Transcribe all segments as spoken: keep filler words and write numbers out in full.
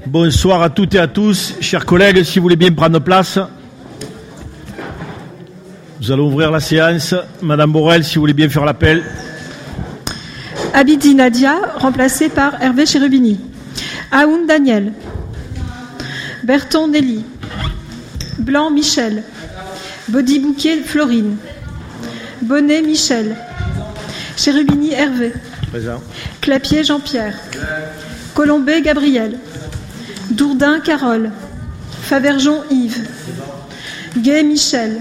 Bonsoir à toutes et à tous. Chers collègues, si vous voulez bien prendre place, nous allons ouvrir la séance. Madame Borel, si vous voulez bien faire l'appel. Abidi Nadia, remplacé par Hervé Cherubini. Aoun Daniel. Berton Nelly. Blanc Michel. Body Bouquet Florine. Bonnet Michel. Cherubini Hervé. Présent. Clapier Jean-Pierre. Colombet Gabriel. Dourdin Carole. Favergeon Yves. Gay Michel.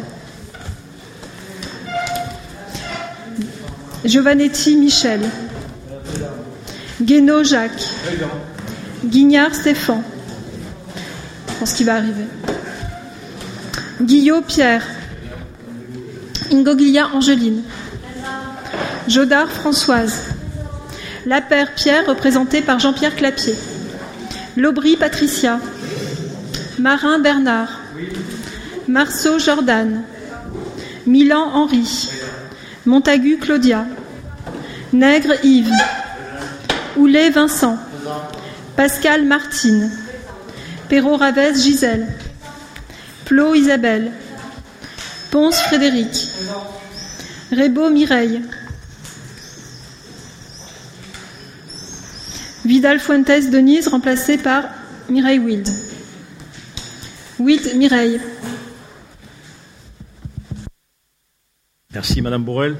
Giovannetti Michel. Guénaud Jacques. Guignard Stéphane. Je pense qu'il va arriver. Guillot Pierre. Ingoglia Angeline. Jodard Françoise. Lapère Pierre, représenté par Jean-Pierre Clapier. Laubry Patricia. Marin Bernard. Marceau Jordan. Milan Henri. Montagu Claudia. Nègre Yves. Houlet Vincent. Pascal Martine. Perrault Ravès Gisèle. Plot Isabelle. Ponce Frédéric. Rébaud Mireille. Vidal Fuentes Denise, remplacée par Mireille Wild. Wild Mireille. Merci Madame Borel.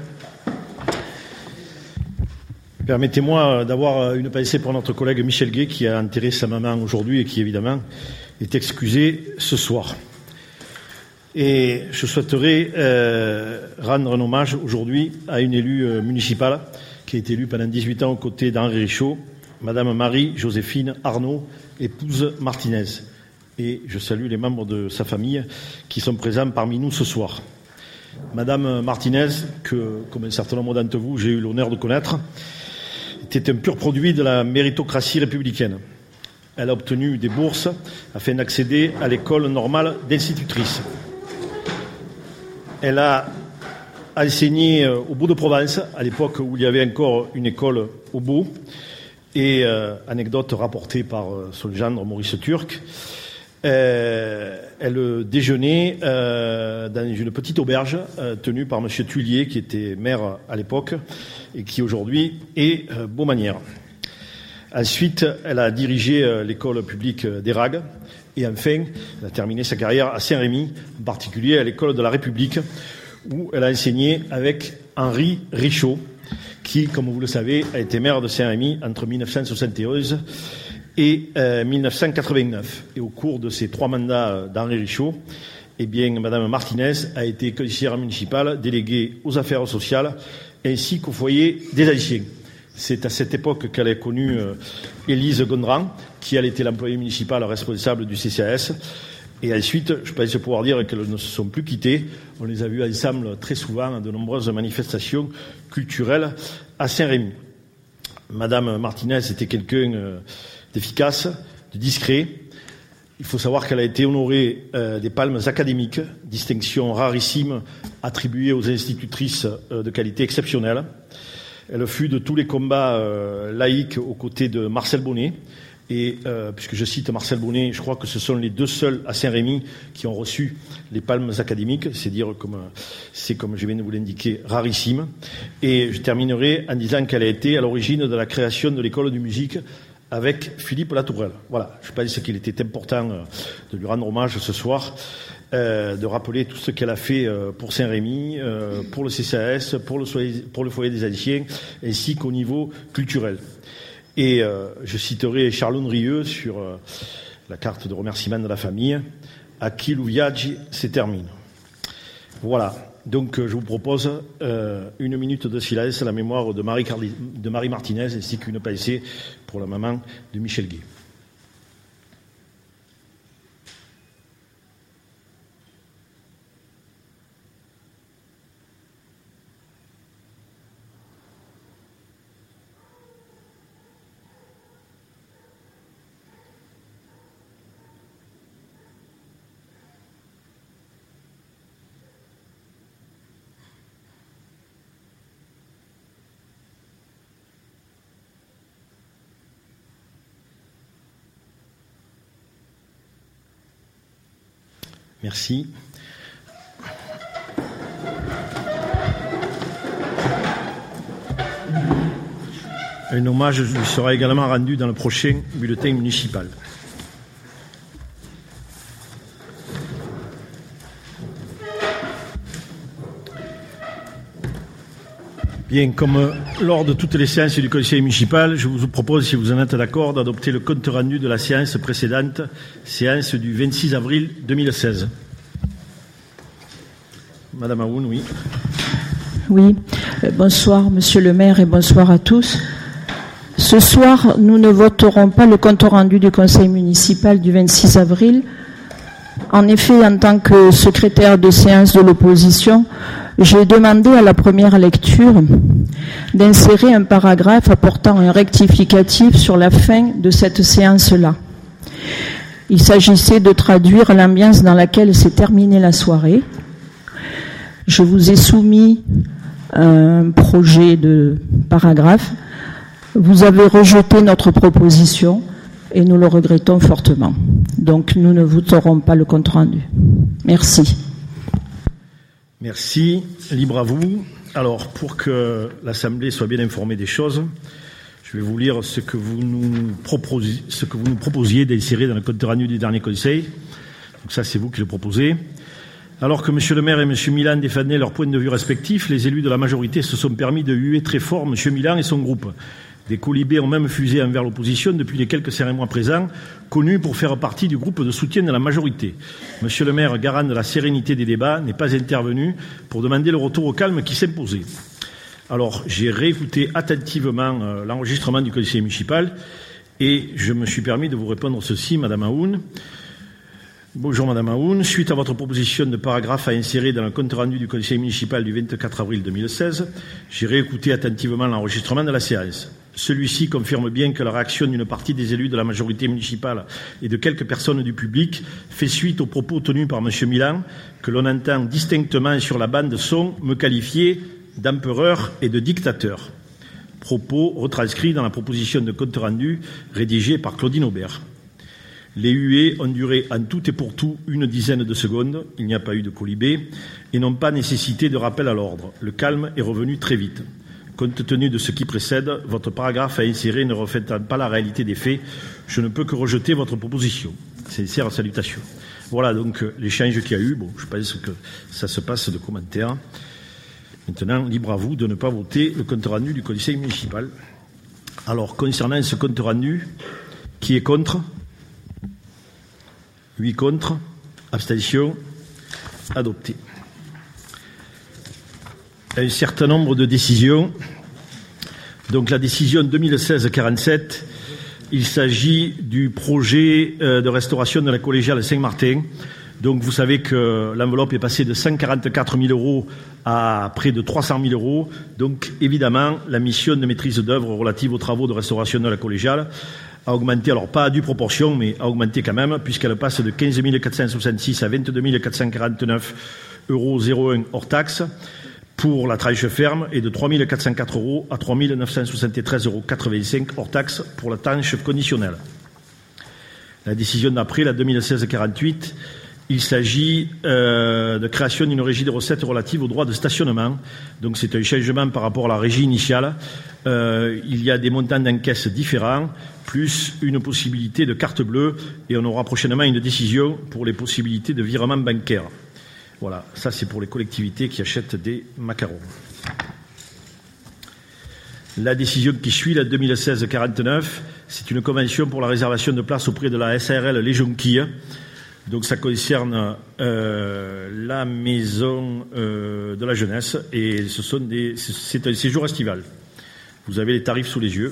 Permettez-moi d'avoir une pensée pour notre collègue Michel Gay qui a enterré sa maman aujourd'hui et qui évidemment est excusé ce soir. Et je souhaiterais euh, rendre un hommage aujourd'hui à une élue euh, municipale qui a été élue pendant dix-huit ans aux côtés d'Henri Richaud, Madame Marie-Joséphine Arnaud, épouse Martinez. Et je salue les membres de sa famille qui sont présents parmi nous ce soir. Madame Martinez, que, comme un certain nombre d'entre vous, j'ai eu l'honneur de connaître, était un pur produit de la méritocratie républicaine. Elle a obtenu des bourses afin d'accéder à l'école normale d'institutrice. Elle a enseigné au Beau-de-Provence, à l'époque où il y avait encore une école au Beau, et euh, anecdote rapportée par euh, son gendre Maurice Turc, euh, elle déjeunait euh, dans une petite auberge euh, tenue par M. Tuillier, qui était maire à l'époque et qui aujourd'hui est euh, Beaumanière. Ensuite, elle a dirigé euh, l'école publique d'Eyragues et enfin, elle a terminé sa carrière à Saint-Rémy, en particulier à l'école de la République, où elle a enseigné avec Henri Richaud, qui, comme vous le savez, a été maire de Saint-Rémy entre mille neuf cent soixante et onze et euh, mille neuf cent quatre-vingt-neuf. Et au cours de ces trois mandats d'Henri Richaud, eh bien, Madame Martinez a été conseillère municipale déléguée aux affaires sociales ainsi qu'au foyer des anciens. C'est à cette époque qu'elle a connu euh, Élise Gondran, qui elle était l'employée municipale responsable du C C A S. Et ensuite, je pense pouvoir dire qu'elles ne se sont plus quittées. On les a vues ensemble très souvent à de nombreuses manifestations culturelles à Saint-Rémy. Madame Martinez était quelqu'un euh, d'efficace, de discret. Il faut savoir qu'elle a été honorée euh, des palmes académiques, distinction rarissime attribuée aux institutrices euh, de qualité exceptionnelle. Elle fut de tous les combats euh, laïques aux côtés de Marcel Bonnet. Et euh, puisque je cite Marcel Bonnet, je crois que ce sont les deux seuls à Saint-Rémy qui ont reçu les palmes académiques. C'est dire comme c'est comme je viens de vous l'indiquer rarissime. Et je terminerai en disant qu'elle a été à l'origine de la création de l'école de musique avec Philippe Latourelle. Voilà, je pense qu'il était important de lui rendre hommage ce soir, euh, de rappeler tout ce qu'elle a fait pour Saint-Rémy, euh, pour le C C A S, pour le, pour le foyer des anciens, ainsi qu'au niveau culturel. Et euh, je citerai Charlone Rieux sur euh, la carte de remerciement de la famille, à qui l'ouviaggi se termine. Voilà, donc euh, je vous propose euh, une minute de silence à la mémoire de Marie, Carli- de Marie Martinez, ainsi qu'une pensée pour la maman de Michel Gay. Merci. Un hommage lui sera également rendu dans le prochain bulletin municipal. Bien, comme lors de toutes les séances du conseil municipal, je vous propose, si vous en êtes d'accord, d'adopter le compte rendu de la séance précédente, séance du vingt-six avril deux mille seize. Madame Aoun, oui. Oui, euh, bonsoir Monsieur le maire et bonsoir à tous. Ce soir, nous ne voterons pas le compte rendu du conseil municipal du vingt-six avril. En effet, en tant que secrétaire de séance de l'opposition, j'ai demandé à la première lecture d'insérer un paragraphe apportant un rectificatif sur la fin de cette séance-là. Il s'agissait de traduire l'ambiance dans laquelle s'est terminée la soirée. Je vous ai soumis un projet de paragraphe. Vous avez rejeté notre proposition et nous le regrettons fortement. Donc nous ne voterons pas le compte rendu. Merci. Merci. Libre à vous. Alors, pour que l'Assemblée soit bien informée des choses, je vais vous lire ce que vous nous proposiez, ce que vous nous proposiez d'insérer dans le compte rendu du dernier conseil. Donc ça, c'est vous qui le proposez. Alors que M. le maire et M. Milan défendaient leurs points de vue respectifs, les élus de la majorité se sont permis de huer très fort M. Milan et son groupe. Des colibés ont même fusé envers l'opposition depuis les quelques cinq mois présents, connus pour faire partie du groupe de soutien de la majorité. Monsieur le maire, garant de la sérénité des débats, n'est pas intervenu pour demander le retour au calme qui s'imposait. Alors, j'ai réécouté attentivement euh, l'enregistrement du conseil municipal et je me suis permis de vous répondre ceci, Madame Aoun. Bonjour Madame Aoun. Suite à votre proposition de paragraphe à insérer dans le compte rendu du conseil municipal du vingt-quatre avril deux mille seize, j'ai réécouté attentivement l'enregistrement de la séance. Celui-ci confirme bien que la réaction d'une partie des élus de la majorité municipale et de quelques personnes du public fait suite aux propos tenus par M. Milan, que l'on entend distinctement sur la bande son me qualifier d'empereur et de dictateur. Propos retranscrits dans la proposition de compte rendu rédigée par Claudine Aubert. Les huées ont duré en tout et pour tout une dizaine de secondes, il n'y a pas eu de colibé, et n'ont pas nécessité de rappel à l'ordre. Le calme est revenu très vite. Compte tenu de ce qui précède, votre paragraphe à insérer ne reflète pas la réalité des faits. Je ne peux que rejeter votre proposition. Sincère salutation. Voilà donc l'échange qu'il y a eu. Bon, je pense que ça se passe de commentaires. Maintenant, libre à vous de ne pas voter le compte rendu du conseil municipal. Alors, concernant ce compte rendu, qui est contre ? huit contre, abstention, adopté. Un certain nombre de décisions. Donc la décision deux mille seize quarante-sept, il s'agit du projet de restauration de la collégiale Saint-Martin. Donc vous savez que l'enveloppe est passée de cent quarante-quatre mille euros à près de trois cent mille euros. Donc évidemment, la mission de maîtrise d'œuvre relative aux travaux de restauration de la collégiale a augmenté, alors pas à due proportion, mais a augmenté quand même, puisqu'elle passe de quinze mille quatre cent soixante-six à vingt-deux mille quatre cent quarante-neuf euros zéro un hors taxe pour la tranche ferme et de trois mille quatre cent quatre euros à trois mille neuf cent soixante-treize euros quatre-vingt-cinq hors taxe pour la tranche conditionnelle. La décision d'après, la deux mille seize quarante-huit, il s'agit euh, de création d'une régie de recettes relative aux droits de stationnement. Donc c'est un changement par rapport à la régie initiale. Euh, il y a des montants d'encaisse différents, plus une possibilité de carte bleue, et on aura prochainement une décision pour les possibilités de virement bancaire. Voilà, ça c'est pour les collectivités qui achètent des macarons. La décision qui suit, la deux mille seize quarante-neuf, c'est une convention pour la réservation de places auprès de la S A R L Les Jonquilles. Donc ça concerne euh, la maison euh, de la jeunesse et ce sont des, c'est un séjour estival. Vous avez les tarifs sous les yeux.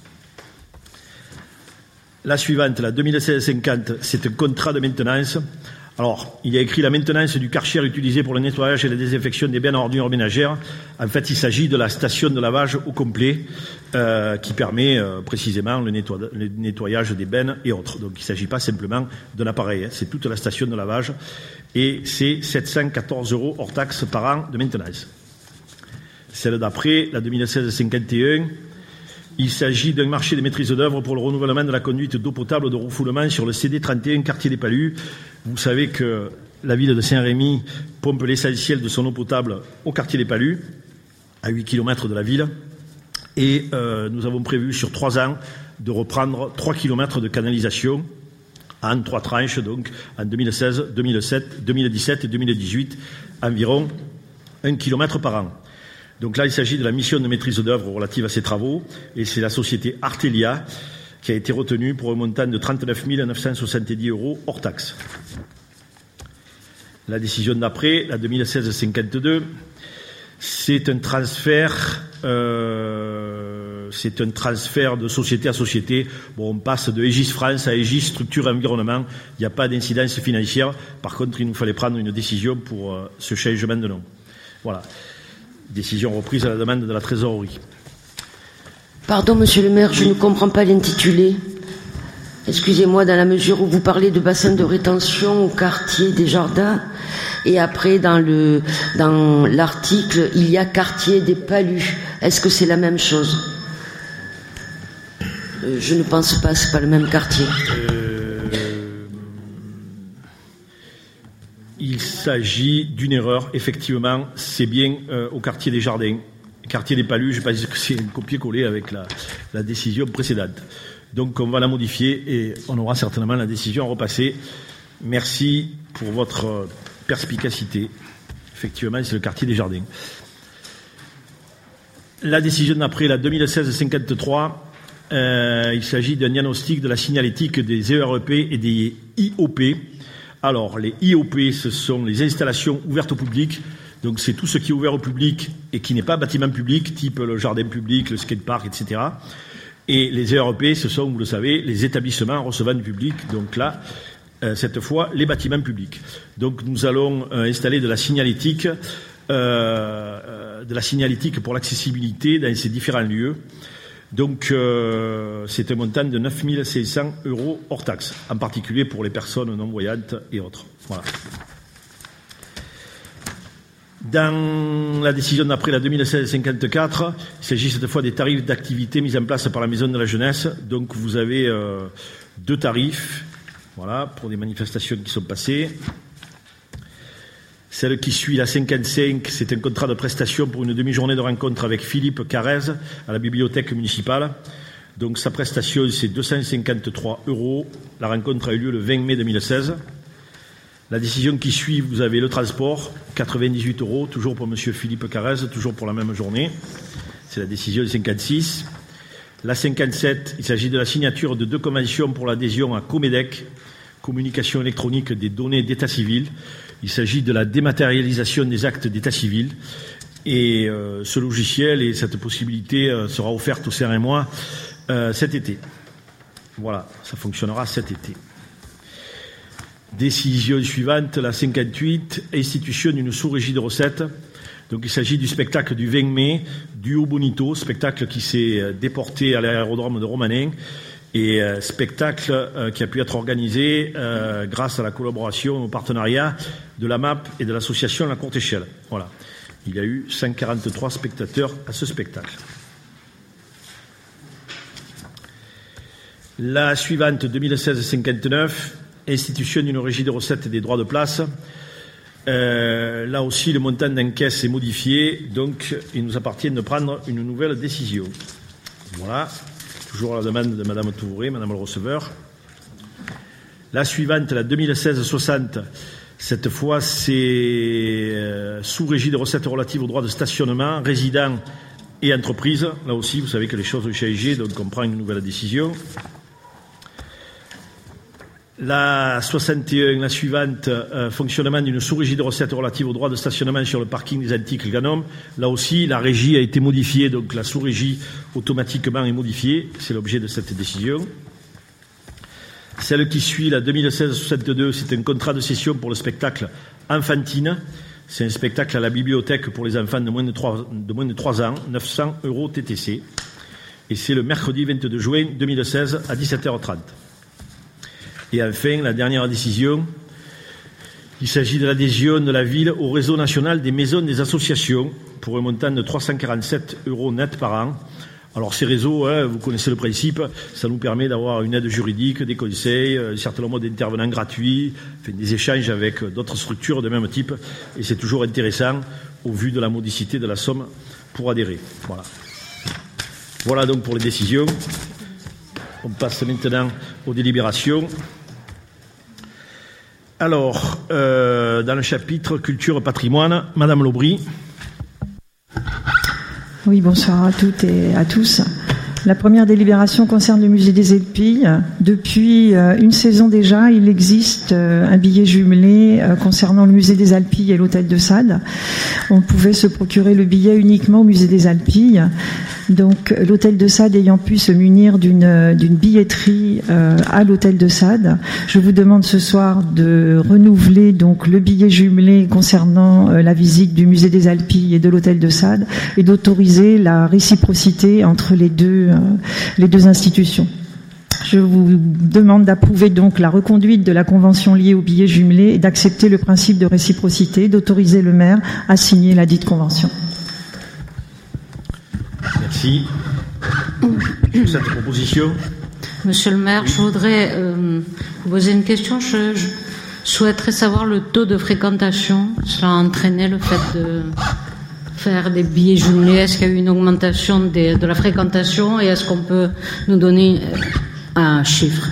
La suivante, la deux mille seize cinquante, c'est un contrat de maintenance. Alors, il y a écrit la maintenance du karcher utilisé pour le nettoyage et la désinfection des bennes à ordures ménagères. En fait, il s'agit de la station de lavage au complet euh, qui permet euh, précisément le, nettoie, le nettoyage des bennes et autres. Donc, il ne s'agit pas simplement d'un appareil, hein, c'est toute la station de lavage et c'est sept cent quatorze euros hors taxe par an de maintenance. Celle d'après, la deux mille seize cinquante et un, Il s'agit d'un marché de maîtrise d'œuvre pour le renouvellement de la conduite d'eau potable de refoulement sur le C D trente et un, quartier des Palus. Vous savez que la ville de Saint-Rémy pompe l'essentiel de son eau potable au quartier des Palus, à huit kilomètres de la ville. Et euh, nous avons prévu sur trois ans de reprendre trois kilomètres de canalisation en trois tranches, donc en deux mille seize, deux mille sept, deux mille dix-sept et deux mille dix-huit, environ un kilomètre par an. Donc là, il s'agit de la mission de maîtrise d'œuvre relative à ces travaux, et c'est la société Artelia qui a été retenue pour un montant de trente-neuf mille neuf cent soixante-dix euros hors taxe. La décision d'après, la deux mille seize cinquante-deux, c'est un transfert, euh, c'est un transfert de société à société. Bon, on passe de Aegis France à Aegis Structure et Environnement. Il n'y a pas d'incidence financière. Par contre, il nous fallait prendre une décision pour euh, ce changement de nom. Voilà. Décision reprise à la demande de la trésorerie. Pardon, monsieur le maire, je ne comprends pas l'intitulé. Excusez-moi, dans la mesure où vous parlez de bassin de rétention au quartier des Jardins, et après, dans le, dans l'article, il y a quartier des Palus. Est-ce que c'est la même chose? euh, Je ne pense pas, c'est pas le même quartier. Euh, il s'agit d'une erreur. Effectivement, c'est bien euh, au quartier des Jardins. Quartier des Palus, je pense que c'est un copier-coller avec la, la décision précédente. Donc on va la modifier et on aura certainement la décision à repasser. Merci pour votre perspicacité. Effectivement, c'est le quartier des Jardins. La décision d'après, la deux mille seize cinquante-trois, euh, il s'agit d'un diagnostic de la signalétique des E R E P et des I O P. Alors, les I O P, ce sont les installations ouvertes au public. Donc c'est tout ce qui est ouvert au public et qui n'est pas bâtiment public, type le jardin public, le skatepark, et cetera. Et les E R E P, ce sont, vous le savez, les établissements recevant du public. Donc là, euh, cette fois, les bâtiments publics. Donc nous allons euh, installer de la signalétique, euh, euh, de la signalétique pour l'accessibilité dans ces différents lieux. Donc euh, c'est un montant de neuf mille cinq cents euros hors taxe, en particulier pour les personnes non-voyantes et autres. Voilà. Dans la décision d'après la deux mille seize cinquante-quatre, il s'agit cette fois des tarifs d'activité mis en place par la Maison de la Jeunesse. Donc vous avez euh, deux tarifs, voilà, pour des manifestations qui sont passées. Celle qui suit, la cinquante-cinq, c'est un contrat de prestation pour une demi-journée de rencontre avec Philippe Carrez à la bibliothèque municipale. Donc sa prestation, c'est deux cent cinquante-trois euros. La rencontre a eu lieu le vingt mai deux mille seize. La décision qui suit, vous avez le transport, quatre-vingt-dix-huit euros, toujours pour M. Philippe Carrez, toujours pour la même journée. C'est la décision cinquante-six. La cinquante-sept, il s'agit de la signature de deux conventions pour l'adhésion à Comedec, communication électronique des données d'état civil. Il s'agit de la dématérialisation des actes d'état civil. Et euh, ce logiciel et cette possibilité euh, sera offerte au C R M O euh, cet été. Voilà, ça fonctionnera cet été. Décision suivante, la cinquante-huit, institution d'une sous-régie de recettes. Donc il s'agit du spectacle du vingt mai, du Haut Bonito, spectacle qui s'est déporté à l'aérodrome de Romanin, et euh, spectacle euh, qui a pu être organisé euh, grâce à la collaboration, au partenariat de la M A P et de l'association La Courte Échelle. Voilà. Il y a eu cent quarante-trois spectateurs à ce spectacle. La suivante, deux mille seize cinquante-neuf, institution d'une régie de recettes et des droits de place. Euh, là aussi, le montant d'encaisse est modifié, donc il nous appartient de prendre une nouvelle décision. Voilà, toujours à la demande de Mme Touvré, Mme le receveur. La suivante, la deux mille seize soixante, cette fois, c'est euh, sous régie de recettes relatives aux droits de stationnement, résidents et entreprises. Là aussi, vous savez que les choses ont changé, donc on prend une nouvelle décision. La soixante et un, la suivante, euh, fonctionnement d'une sous-régie de recettes relative aux droits de stationnement sur le parking des Antiques Ganom. Là aussi, la régie a été modifiée, donc la sous-régie automatiquement est modifiée. C'est l'objet de cette décision. Celle qui suit, la deux mille seize soixante-deux, c'est un contrat de cession pour le spectacle Enfantine. C'est un spectacle à la bibliothèque pour les enfants de moins de trois, de moins de trois ans, neuf cents euros T T C. Et c'est le mercredi vingt-deux juin deux mille seize à dix-sept heures trente. Et enfin, la dernière décision, il s'agit de l'adhésion de la ville au réseau national des maisons des associations pour un montant de trois cent quarante-sept euros net par an. Alors ces réseaux, hein, vous connaissez le principe, ça nous permet d'avoir une aide juridique, des conseils, un certain nombre d'intervenants gratuits, enfin, des échanges avec d'autres structures de même type, et c'est toujours intéressant au vu de la modicité de la somme pour adhérer. Voilà. Voilà donc pour les décisions. On passe maintenant aux délibérations. Alors, euh, dans le chapitre Culture Patrimoine, Madame Lobry. Oui, bonsoir à toutes et à tous. La première délibération concerne le musée des Alpilles. Depuis euh, une saison déjà, il existe euh, un billet jumelé euh, concernant le musée des Alpilles et l'hôtel de Sade. On pouvait se procurer le billet uniquement au musée des Alpilles. Donc l'hôtel de Sade ayant pu se munir d'une d'une billetterie euh, à l'hôtel de Sade, je vous demande ce soir de renouveler donc le billet jumelé concernant euh, la visite du musée des Alpilles et de l'hôtel de Sade et d'autoriser la réciprocité entre les deux euh, les deux institutions. Je vous demande d'approuver donc la reconduite de la convention liée au billet jumelé et d'accepter le principe de réciprocité, d'autoriser le maire à signer la dite convention. Merci. Cette proposition. Monsieur le maire, je voudrais euh, vous poser une question. Je, je souhaiterais savoir le taux de fréquentation. Cela a entraîné le fait de faire des billets jumelés. Est-ce qu'il y a eu une augmentation des, de la fréquentation et est-ce qu'on peut nous donner un chiffre?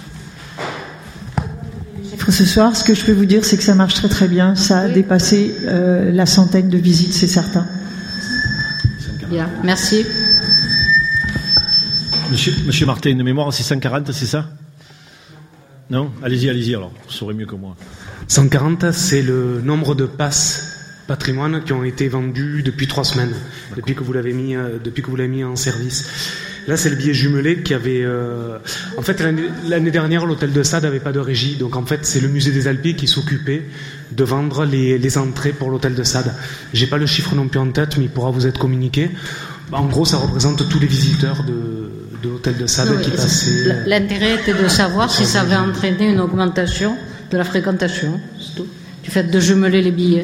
Ce soir, ce que je peux vous dire, c'est que ça marche très très bien. Ça a oui. dépassé euh, la centaine de visites, c'est certain. Bien, merci. Monsieur, Monsieur Martin, de mémoire, c'est cent quarante, c'est ça? Non? Allez-y, allez-y alors, vous saurez mieux que moi. cent quarante, c'est le nombre de passes patrimoine qui ont été vendus depuis trois semaines, depuis que vous l'avez mis, euh, depuis que vous l'avez mis en service. Là, c'est le billet jumelé qui avait... Euh... En fait, l'année, l'année dernière, l'hôtel de Sade n'avait pas de régie. Donc, en fait, c'est le musée des Alpilles qui s'occupait de vendre les, les entrées pour l'hôtel de Sade. J'ai pas le chiffre non plus en tête, mais il pourra vous être communiqué. En gros, ça représente tous les visiteurs de, de l'hôtel de Sade non, qui passaient... L'intérêt était de savoir si ça avait entraîné une augmentation de la fréquentation, c'est tout, du fait de jumeler les billets.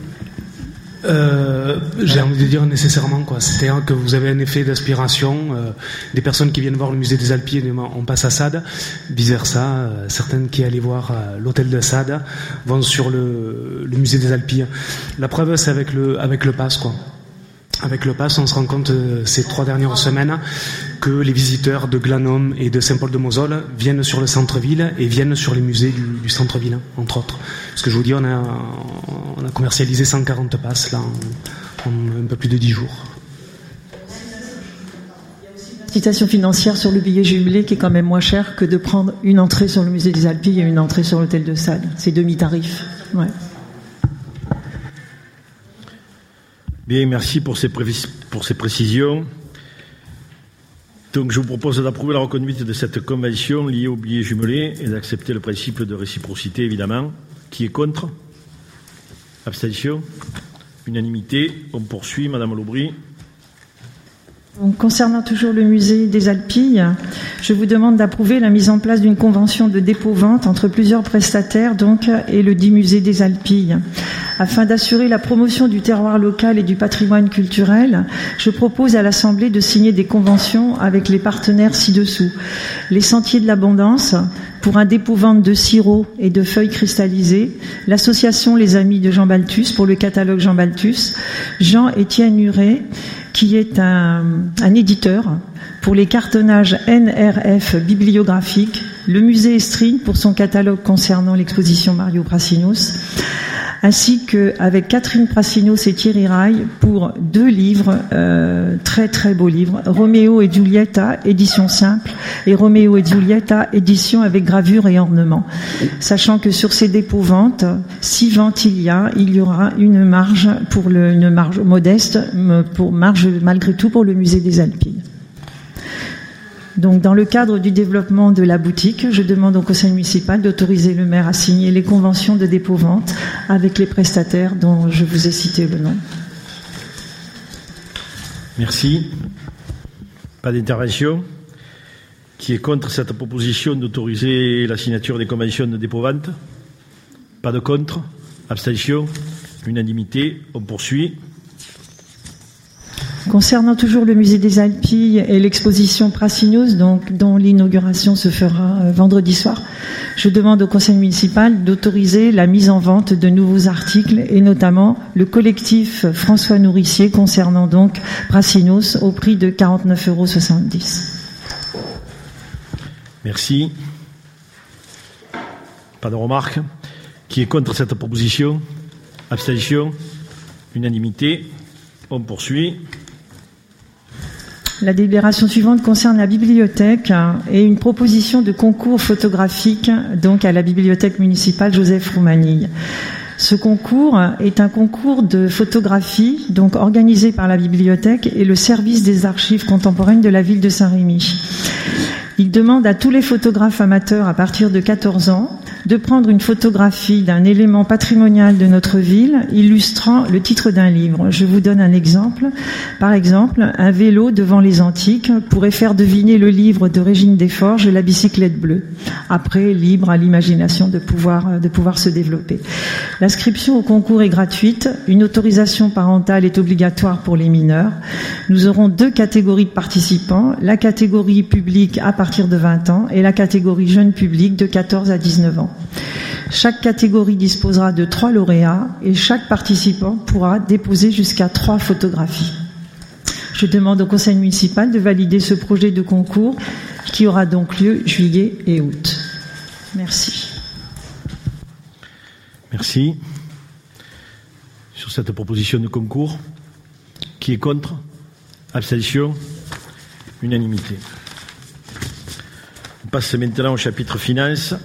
Euh, j'ai envie de dire nécessairement quoi. C'est-à-dire que vous avez un effet d'aspiration. Euh, des personnes qui viennent voir le musée des Alpilles, on passe à Sade. Vice versa, euh, certaines qui allaient voir euh, l'hôtel de Sade vont sur le, le musée des Alpilles. La preuve, c'est avec le avec le pass quoi. Avec le pass, on se rend compte euh, ces trois dernières semaines que les visiteurs de Glanum et de Saint-Paul-de-Moselle viennent sur le centre-ville et viennent sur les musées du, du centre-ville, entre autres. Parce que je vous dis, on a, on a commercialisé cent quarante passes là en, en un peu plus de dix jours. Citation financière sur le billet jumelé qui est quand même moins cher que de prendre une entrée sur le musée des Alpilles et une entrée sur l'hôtel de Sade. C'est demi-tarif. Ouais. Bien, merci pour ces, pré- pour ces précisions. Donc, je vous propose d'approuver la reconduite de cette convention liée au billet jumelé et d'accepter le principe de réciprocité, évidemment. Qui est contre? Abstention? Unanimité. On poursuit, Madame Lobry. Donc, concernant toujours le musée des Alpilles, je vous demande d'approuver la mise en place d'une convention de dépôt-vente entre plusieurs prestataires donc, et le dit musée des Alpilles. Afin d'assurer la promotion du terroir local et du patrimoine culturel, je propose à l'Assemblée de signer des conventions avec les partenaires ci-dessous. Les Sentiers de l'Abondance, pour un dépôt-vente de sirop et de feuilles cristallisées, l'association Les Amis de Jean Balthus pour le catalogue Jean Balthus, Jean-Étienne Huret, qui est un, un éditeur pour les cartonnages N R F bibliographiques, le musée Estrine pour son catalogue concernant l'exposition Mario Prassinos, ainsi qu'avec Catherine Prassinos et Thierry Rail pour deux livres, euh, très très beaux livres, Roméo et Giulietta, édition simple, et Roméo et Giulietta, édition avec gravure et ornement. Sachant que sur ces dépôts-ventes, si ventes il y a, il y aura une marge, pour le, une marge modeste, pour marge malgré tout pour le musée des Alpilles. Donc, dans le cadre du développement de la boutique, je demande au conseil municipal d'autoriser le maire à signer les conventions de dépôt-vente avec les prestataires dont je vous ai cité le nom. Merci. Pas d'intervention. Qui est contre cette proposition d'autoriser la signature des conventions de dépôt-vente? Pas de contre. Abstention. Unanimité. On poursuit. Concernant toujours le musée des Alpilles et l'exposition Prassinos, donc, dont l'inauguration se fera euh, vendredi soir, je demande au conseil municipal d'autoriser la mise en vente de nouveaux articles et notamment le collectif François Nourricier concernant donc Prassinos au prix de quarante-neuf euros soixante-dix. Merci. Pas de remarques. Qui est contre cette proposition? Abstention? Unanimité. On poursuit. La délibération suivante concerne la bibliothèque et une proposition de concours photographique donc à la bibliothèque municipale Joseph Roumanille. Ce concours est un concours de photographie donc organisé par la bibliothèque et le service des archives contemporaines de la ville de Saint-Rémy. Il demande à tous les photographes amateurs à partir de quatorze ans de prendre une photographie d'un élément patrimonial de notre ville illustrant le titre d'un livre. Je vous donne un exemple. Par exemple, un vélo devant les Antiques pourrait faire deviner le livre de Régine Desforges, La bicyclette bleue. Après, libre à l'imagination de pouvoir, de pouvoir se développer. L'inscription au concours est gratuite. Une autorisation parentale est obligatoire pour les mineurs. Nous aurons deux catégories de participants. La catégorie publique à partir de vingt ans et la catégorie jeune public de quatorze à dix-neuf ans. Chaque catégorie disposera de trois lauréats et chaque participant pourra déposer jusqu'à trois photographies. Je demande au conseil municipal de valider ce projet de concours qui aura donc lieu juillet et août. Merci. Merci. Sur cette proposition de concours, qui est contre? Abstention? Unanimité. On passe maintenant au chapitre finances.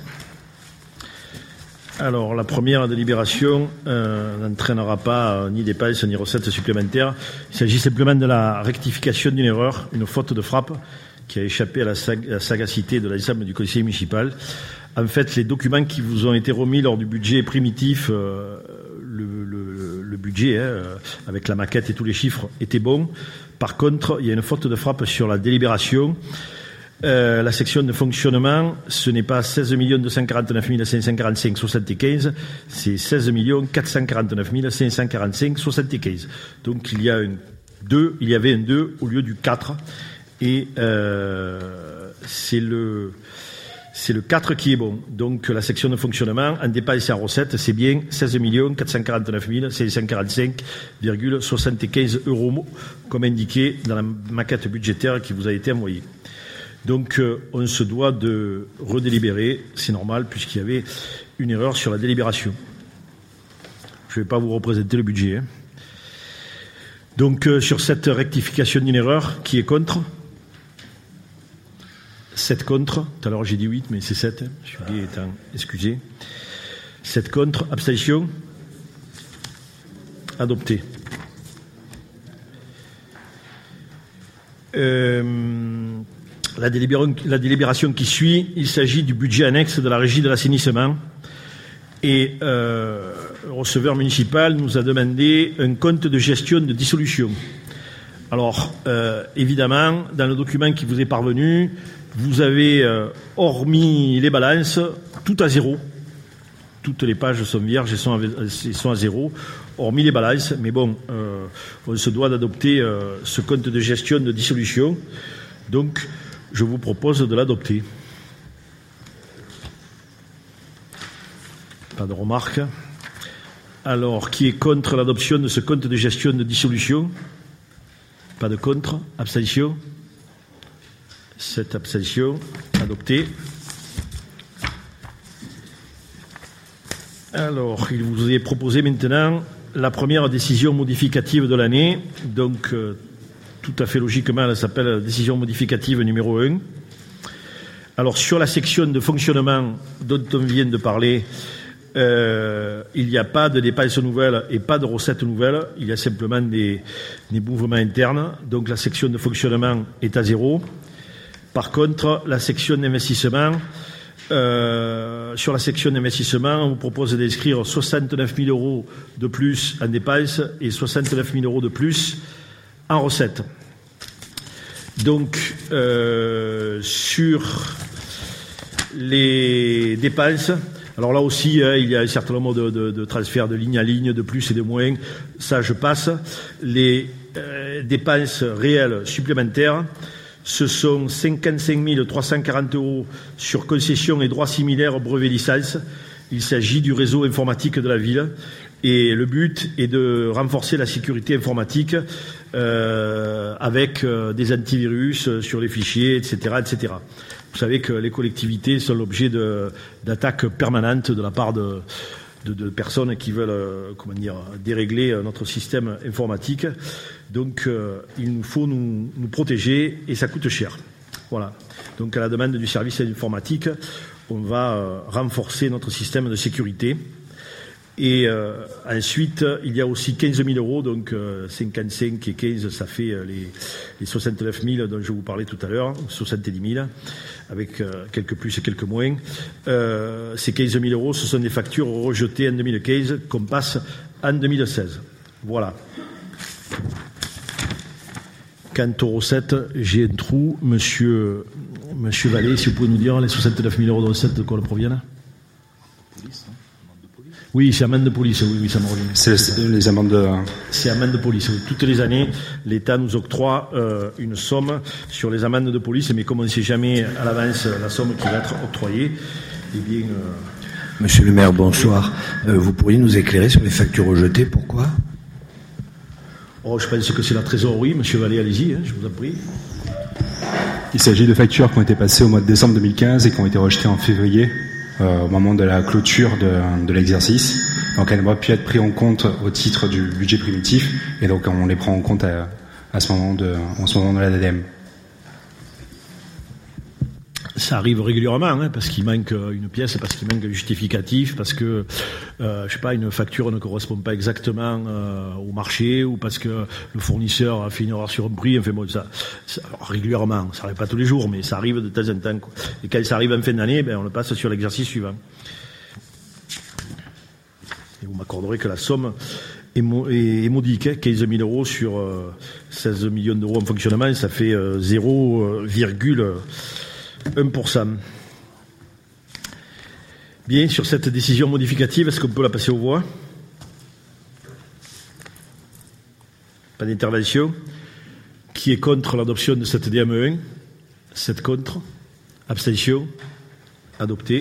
Alors, la première délibération euh, n'entraînera pas euh, ni dépenses ni recettes supplémentaires. Il s'agit simplement de la rectification d'une erreur, une faute de frappe qui a échappé à la, sag- à la sagacité de l'ensemble du conseil municipal. En fait, les documents qui vous ont été remis lors du budget primitif, euh, le, le, le budget, hein, avec la maquette et tous les chiffres, étaient bons. Par contre, il y a une faute de frappe sur la délibération. Euh, la section de fonctionnement, ce n'est pas seize millions deux cent quarante-neuf mille cinq cent quarante-cinq virgule soixante-quinze, c'est seize millions quatre cent quarante-neuf mille cinq cent quarante-cinq virgule soixante-quinze. Donc il y a un deux, il y avait un deux au lieu du quatre, et euh, c'est le c'est le quatre qui est bon. Donc la section de fonctionnement, en dépenses et en recettes, c'est bien seize millions quatre cent quarante-neuf mille cinq cent quarante-cinq virgule soixante-quinze euros, comme indiqué dans la maquette budgétaire qui vous a été envoyée. Donc, euh, on se doit de redélibérer, c'est normal, puisqu'il y avait une erreur sur la délibération. Je ne vais pas vous représenter le budget. Hein. Donc, euh, sur cette rectification d'une erreur, qui est contre? sept contre. Tout à l'heure, j'ai dit huit, mais c'est sept. Hein. Je suis bien étant excusé. sept contre. Abstention? Adopté. Euh... La délibération, la délibération qui suit, il s'agit du budget annexe de la régie de l'assainissement. Et euh, le receveur municipal nous a demandé un compte de gestion de dissolution. Alors, euh, évidemment, dans le document qui vous est parvenu, vous avez, euh, hormis les balances, tout à zéro. Toutes les pages sont vierges et sont à, sont à zéro, hormis les balances. Mais bon, euh, on se doit d'adopter euh, ce compte de gestion de dissolution. Donc, je vous propose de l'adopter. Pas de remarques. Alors, qui est contre l'adoption de ce compte de gestion de dissolution? Pas de contre. Abstention? Cette abstention. Adopté. Alors, il vous est proposé maintenant la première décision modificative de l'année. Donc, euh, tout à fait logiquement, elle s'appelle décision modificative numéro un. Alors, sur la section de fonctionnement dont on vient de parler, euh, il n'y a pas de dépenses nouvelles et pas de recettes nouvelles. Il y a simplement des, des mouvements internes. Donc, la section de fonctionnement est à zéro. Par contre, la section d'investissement, euh, sur la section d'investissement, on vous propose d'inscrire soixante-neuf mille euros de plus en dépenses et soixante-neuf mille euros de plus en recettes. Donc, euh, sur les dépenses, alors là aussi, hein, il y a un certain nombre de, de, de transferts de ligne à ligne, de plus et de moins. Ça, je passe. Les, euh, dépenses réelles supplémentaires, ce sont cinquante-cinq mille trois cent quarante euros sur concessions et droits similaires brevets licences. Il s'agit du réseau informatique de la ville et le but est de renforcer la sécurité informatique euh, avec euh, des antivirus sur les fichiers, et cetera, et cetera. Vous savez que les collectivités sont l'objet de, d'attaques permanentes de la part de, de, de personnes qui veulent euh, comment dire, dérégler notre système informatique. Donc euh, il nous faut nous, nous protéger et ça coûte cher. Voilà. Donc à la demande du service informatique, on va euh, renforcer notre système de sécurité. Et euh, ensuite, il y a aussi quinze mille euros, donc euh, cinquante-cinq et quinze, ça fait euh, les, les soixante-neuf mille dont je vous parlais tout à l'heure, soixante-dix mille, avec euh, quelques plus et quelques moins. Euh, ces quinze mille euros, ce sont des factures rejetées en deux mille quinze qu'on passe en deux mille seize. Voilà. Quant aux recettes, j'ai un trou. Monsieur, Monsieur Vallée, si vous pouvez nous dire les soixante-neuf mille euros de recettes, de quoi elles proviennent? Police, hein. Oui, c'est amende de police, oui, oui, ça me revient. C'est, c'est les amendes de... C'est amende de police, oui. Toutes les années, l'État nous octroie euh, une somme sur les amendes de police, mais comme on ne sait jamais à l'avance la somme qui va être octroyée, eh bien... Euh... Monsieur le maire, bonsoir. Euh, vous pourriez nous éclairer sur les factures rejetées, pourquoi? Oh, je pense que c'est la trésorerie. Monsieur Vallée, allez-y, hein, je vous en prie. Il s'agit de factures qui ont été passées au mois de décembre deux mille quinze et qui ont été rejetées en février. Euh, au moment de la clôture de, de l'exercice. Donc elles doivent pu être prises en compte au titre du budget primitif et donc on les prend en compte à, à ce moment de, en ce moment de la D D M. Ça arrive régulièrement, hein, parce qu'il manque une pièce, parce qu'il manque un justificatif, parce que, euh, je sais pas, une facture ne correspond pas exactement euh, au marché, ou parce que le fournisseur a fait une erreur sur un prix. Enfin bon, ça, ça régulièrement, ça arrive pas tous les jours, mais ça arrive de temps en temps, quoi. Et quand ça arrive en fin d'année, ben on le passe sur l'exercice suivant. Et vous m'accorderez que la somme est, mo- est, est modique, hein, quinze mille euros sur euh, seize millions d'euros en fonctionnement, ça fait euh, zéro virgule un pour cent. Bien, sur cette décision modificative, est-ce qu'on peut la passer aux voix? Pas d'intervention. Qui est contre l'adoption de cette D M E un? sept contre. Abstention. Adopté.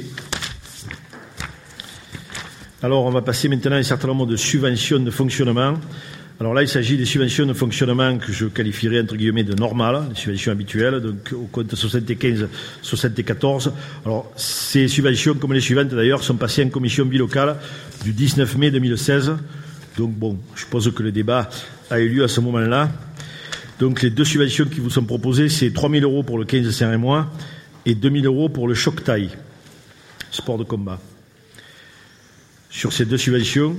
Alors, on va passer maintenant à un certain nombre de subventions de fonctionnement. Alors là, il s'agit des subventions de fonctionnement que je qualifierais entre guillemets de normales, les subventions habituelles, donc au compte soixante-quinze soixante-quatorze. Alors, ces subventions, comme les suivantes d'ailleurs, sont passées en commission bilocale du dix-neuf mai deux mille seize. Donc bon, je suppose que le débat a eu lieu à ce moment-là. Donc les deux subventions qui vous sont proposées, c'est trois mille euros pour le quinze Saint-Rémois et deux mille euros pour le choc taille, sport de combat. Sur ces deux subventions,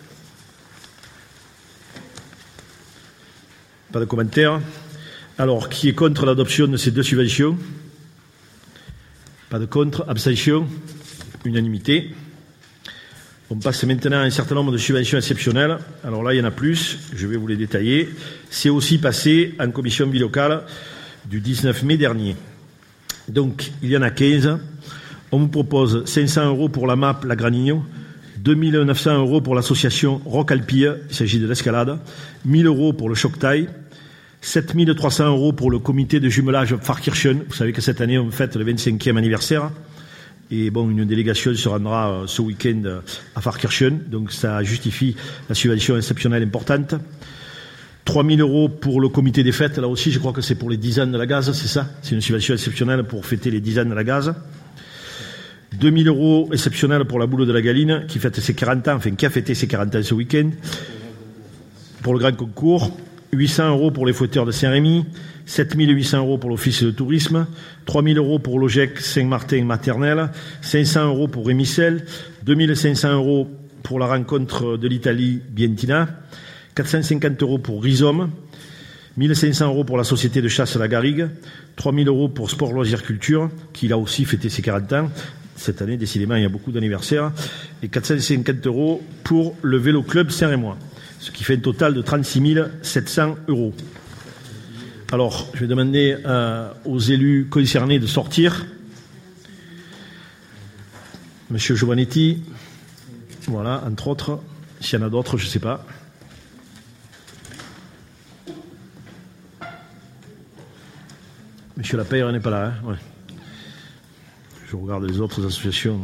pas de commentaires. Alors, qui est contre l'adoption de ces deux subventions? Pas de contre. Abstention? Unanimité. On passe maintenant à un certain nombre de subventions exceptionnelles. Alors là, il y en a plus. Je vais vous les détailler. C'est aussi passé en commission bilocale du dix-neuf mai dernier. Donc, il y en a quinze. On vous propose cinq cents euros pour la M A P La Granigno, deux mille neuf cents euros pour l'association Rock Alpille, il s'agit de l'escalade, mille euros pour le choc taille, sept mille trois cents euros pour le comité de jumelage Pfarrkirchen. Vous savez que cette année, on fête le vingt-cinquième anniversaire. Et bon, une délégation se rendra ce week-end à Pfarrkirchen. Donc, ça justifie la subvention exceptionnelle importante. trois mille euros pour le comité des fêtes. Là aussi, je crois que c'est pour les dix ans de la gaz, c'est ça? C'est une subvention exceptionnelle pour fêter les dix ans de la gaz. deux mille euros exceptionnels pour la boule de la Galine, qui fête ses quarante ans, enfin, qui a fêté ses quarante ans ce week-end. Pour le grand concours. huit cents euros pour les fouetteurs de Saint-Rémy, sept mille huit cents euros pour l'office de tourisme, trois mille euros pour l'O G E C Saint-Martin maternelle, cinq cents euros pour Rémicelle, deux mille cinq cents euros pour la rencontre de l'Italie Bientina, quatre cent cinquante euros pour Rhizome, mille cinq cents euros pour la société de chasse La Garrigue, trois mille euros pour Sport Loisirs Culture, qui a aussi fêté ses quarante ans. Cette année, décidément, il y a beaucoup d'anniversaires. Et quatre cent cinquante euros pour le Vélo Club Saint-Rémois, ce qui fait un total de trente-six mille sept cents euros. Alors, je vais demander euh, aux élus concernés de sortir. Monsieur Giovannetti, voilà, entre autres. S'il y en a d'autres, je ne sais pas. Monsieur Lapeyre n'est pas là, hein ouais. Je regarde les autres associations.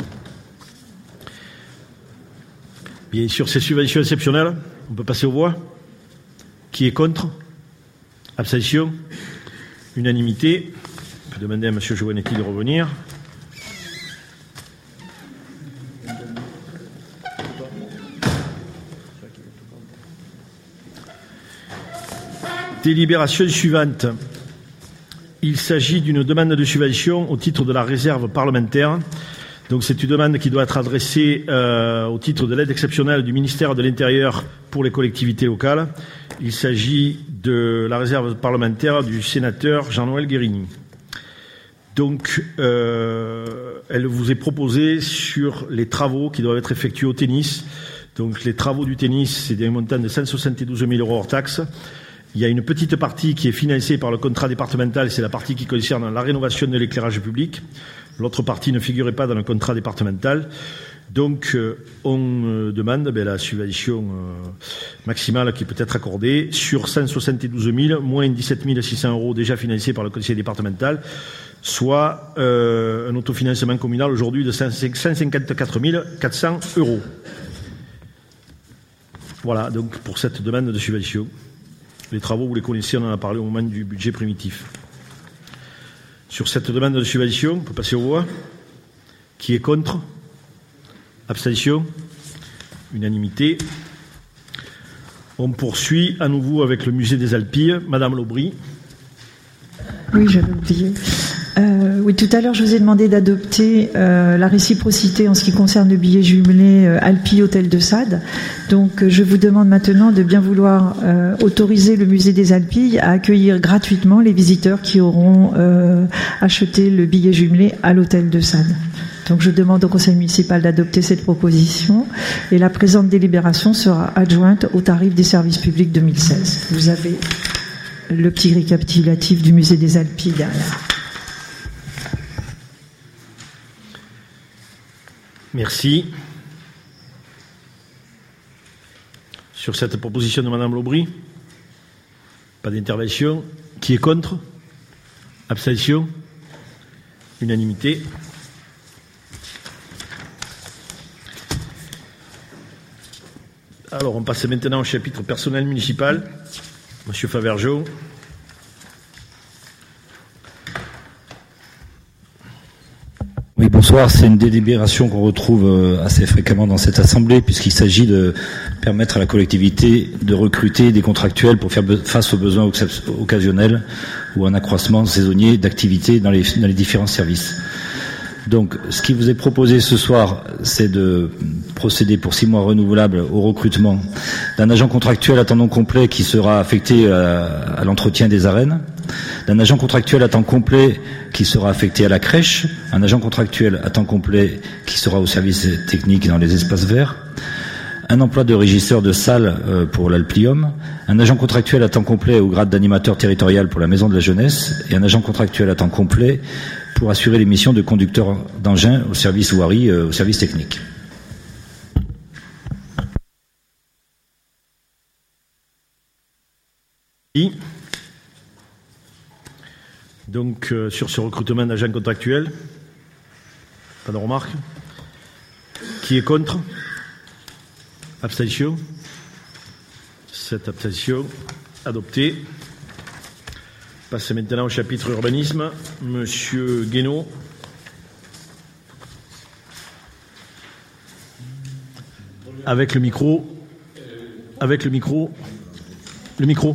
Bien sûr, ces subventions exceptionnelles, on peut passer aux voix. Qui est contre? Abstention? Unanimité. On peut demander à M. Giovannetti de revenir. Délibération suivante. Il s'agit d'une demande de subvention au titre de la réserve parlementaire. Donc c'est une demande qui doit être adressée euh, au titre de l'aide exceptionnelle du ministère de l'Intérieur pour les collectivités locales. Il s'agit de la réserve parlementaire du sénateur Jean-Noël Guérini. Donc euh, elle vous est proposée sur les travaux qui doivent être effectués au tennis. Donc les travaux du tennis, c'est d'un montant de cent soixante-douze mille euros hors taxes. Il y a une petite partie qui est financée par le contrat départemental, c'est la partie qui concerne la rénovation de l'éclairage public. L'autre partie ne figurait pas dans le contrat départemental. Donc, euh, on euh, demande ben, la subvention euh, maximale qui peut être accordée sur cent soixante-douze mille, moins dix-sept mille six cents euros déjà financés par le conseil départemental, soit euh, un autofinancement communal aujourd'hui de cent cinquante-quatre mille quatre cents euros. Voilà, donc pour cette demande de subvention. Les travaux, vous les connaissez, on en a parlé au moment du budget primitif. Sur cette demande de subvention, on peut passer aux voix. Qui est contre? Abstention? Unanimité. On poursuit à nouveau avec le musée des Alpilles. Madame Lobry. Oui, j'avais oublié. Euh, oui, tout à l'heure, je vous ai demandé d'adopter euh, la réciprocité en ce qui concerne le billet jumelé euh, Alpi Hôtel de Sade. Donc, euh, je vous demande maintenant de bien vouloir euh, autoriser le musée des Alpilles à accueillir gratuitement les visiteurs qui auront euh, acheté le billet jumelé à l'Hôtel de Sade. Donc, je demande au conseil municipal d'adopter cette proposition et la présente délibération sera adjointe au tarif des services publics deux mille seize. Vous avez le petit récapitulatif du musée des Alpilles derrière. Merci. Sur cette proposition de Madame Lobry, pas d'intervention. Qui est contre? Abstention? Unanimité. Alors, on passe maintenant au chapitre personnel municipal. Monsieur Favergeau. Oui, bonsoir. C'est une délibération qu'on retrouve assez fréquemment dans cette assemblée, puisqu'il s'agit de permettre à la collectivité de recruter des contractuels pour faire face aux besoins occasionnels ou un accroissement saisonnier d'activité dans les, dans les différents services. Donc, ce qui vous est proposé ce soir, c'est de procéder pour six mois renouvelables au recrutement d'un agent contractuel à temps non complet qui sera affecté à, à l'entretien des arènes, d'un agent contractuel à temps complet qui sera affecté à la crèche, un agent contractuel à temps complet qui sera au service technique dans les espaces verts, un emploi de régisseur de salle euh, pour l'Alplium, un agent contractuel à temps complet au grade d'animateur territorial pour la Maison de la Jeunesse et un agent contractuel à temps complet pour assurer les missions de conducteur d'engin au service voirie, euh, au service technique. Donc, euh, sur ce recrutement d'agents contractuels, pas de remarques. Qui est contre? Abstention? Cette abstention adoptée. Passe maintenant au chapitre urbanisme. Monsieur Guénaud. Avec le micro. Avec le micro. Le micro.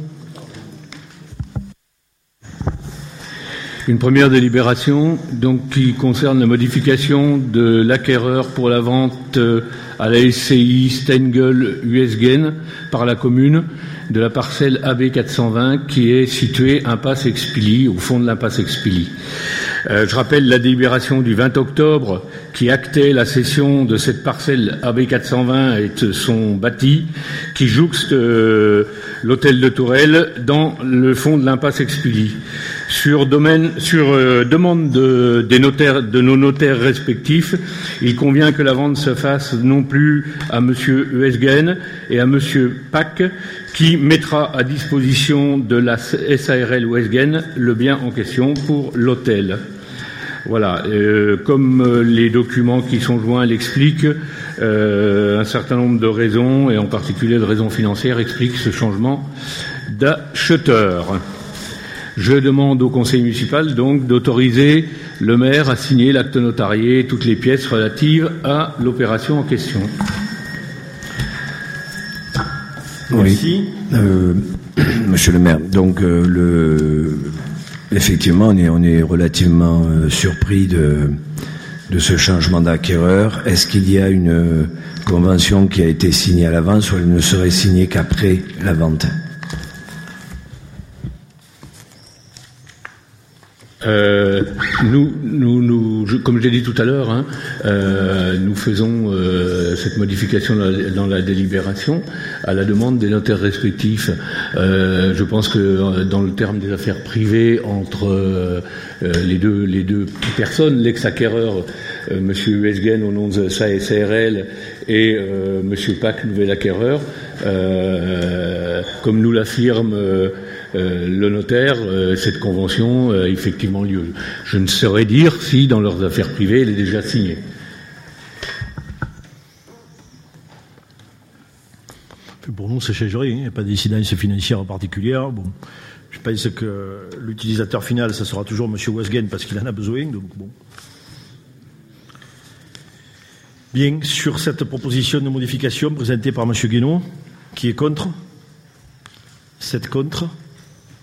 Une première délibération donc qui concerne la modification de l'acquéreur pour la vente à la S C I Stengel U S Gen par la commune de la parcelle A B quatre cent vingt qui est située impasse Expilly, au fond de l'impasse Expilly. Euh, je rappelle la délibération du vingt octobre qui actait la cession de cette parcelle A B quatre cent vingt et de son bâti qui jouxte euh, l'hôtel de Tourelle dans le fond de l'impasse Expilly. Sur, domaine, sur euh, demande de, des notaires, de nos notaires respectifs, il convient que la vente se fasse non plus à Monsieur Huesgen et à Monsieur Pack, qui mettra à disposition de la S A R L Huesgen le bien en question pour l'hôtel. Voilà, euh, comme euh, les documents qui sont joints l'expliquent, euh, un certain nombre de raisons, et en particulier de raisons financières, expliquent ce changement d'acheteur. Je demande au conseil municipal donc d'autoriser le maire à signer l'acte notarié et toutes les pièces relatives à l'opération en question. Oui, euh, monsieur le maire, donc euh, le, effectivement on est, on est relativement euh, surpris de, de ce changement d'acquéreur. Est-ce qu'il y a une euh, convention qui a été signée à l'avance ou elle ne serait signée qu'après la vente ? Euh, nous, nous, nous je, comme je l'ai dit tout à l'heure, hein, euh, nous faisons euh, cette modification dans la, dans la délibération à la demande des notaires respectifs. Euh, je pense que dans le terme des affaires privées entre euh, les deux les deux personnes, l'ex-acquéreur euh, Monsieur Huesgen au nom de sa S A R L et euh, Monsieur Pack, nouvel acquéreur, euh, comme nous l'affirme euh, Euh, le notaire, euh, cette convention a effectivement lieu. Je ne saurais dire si, dans leurs affaires privées, elle est déjà signée. Pour nous, ça ne change rien. Il n'y a pas d'incidence financière particulière. Bon, je pense que l'utilisateur final, ça sera toujours M. Huesgen parce qu'il en a besoin. Donc bon. Bien, sur cette proposition de modification présentée par M. Guénaud, qui est contre ? sept contre. Abstention ?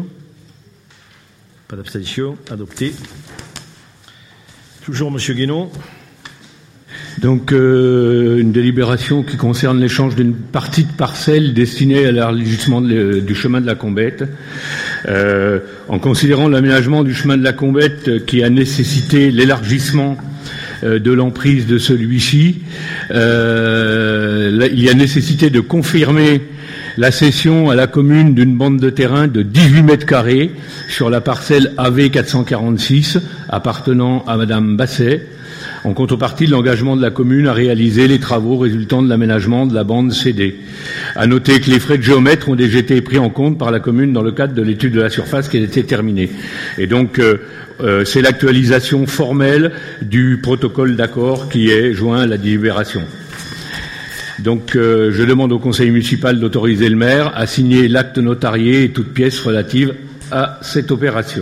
Pas d'abstention. Adopté. Toujours M. Guénaud. Donc, euh, une délibération qui concerne l'échange d'une partie de parcelle destinée à l'élargissement du chemin de la Combette. Euh, en considérant l'aménagement du chemin de la Combette qui a nécessité l'élargissement euh, de l'emprise de celui-ci, euh, là, il y a nécessité de confirmer la cession à la commune d'une bande de terrain de dix-huit mètres carrés sur la parcelle A V quatre cent quarante-six appartenant à Madame Basset, en contrepartie de l'engagement de la commune à réaliser les travaux résultant de l'aménagement de la bande cédée. À noter que les frais de géomètre ont déjà été pris en compte par la commune dans le cadre de l'étude de la surface qui a été terminée. Et donc, euh, euh, c'est l'actualisation formelle du protocole d'accord qui est joint à la délibération. Donc, euh, je demande au conseil municipal d'autoriser le maire à signer l'acte notarié et toutes pièces relatives à cette opération.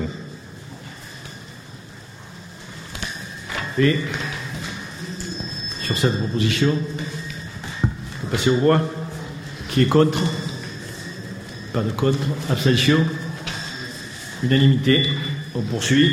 Et sur cette proposition, on peut passer au voix. Qui est contre ? Pas de contre. Abstention ? Unanimité. On poursuit.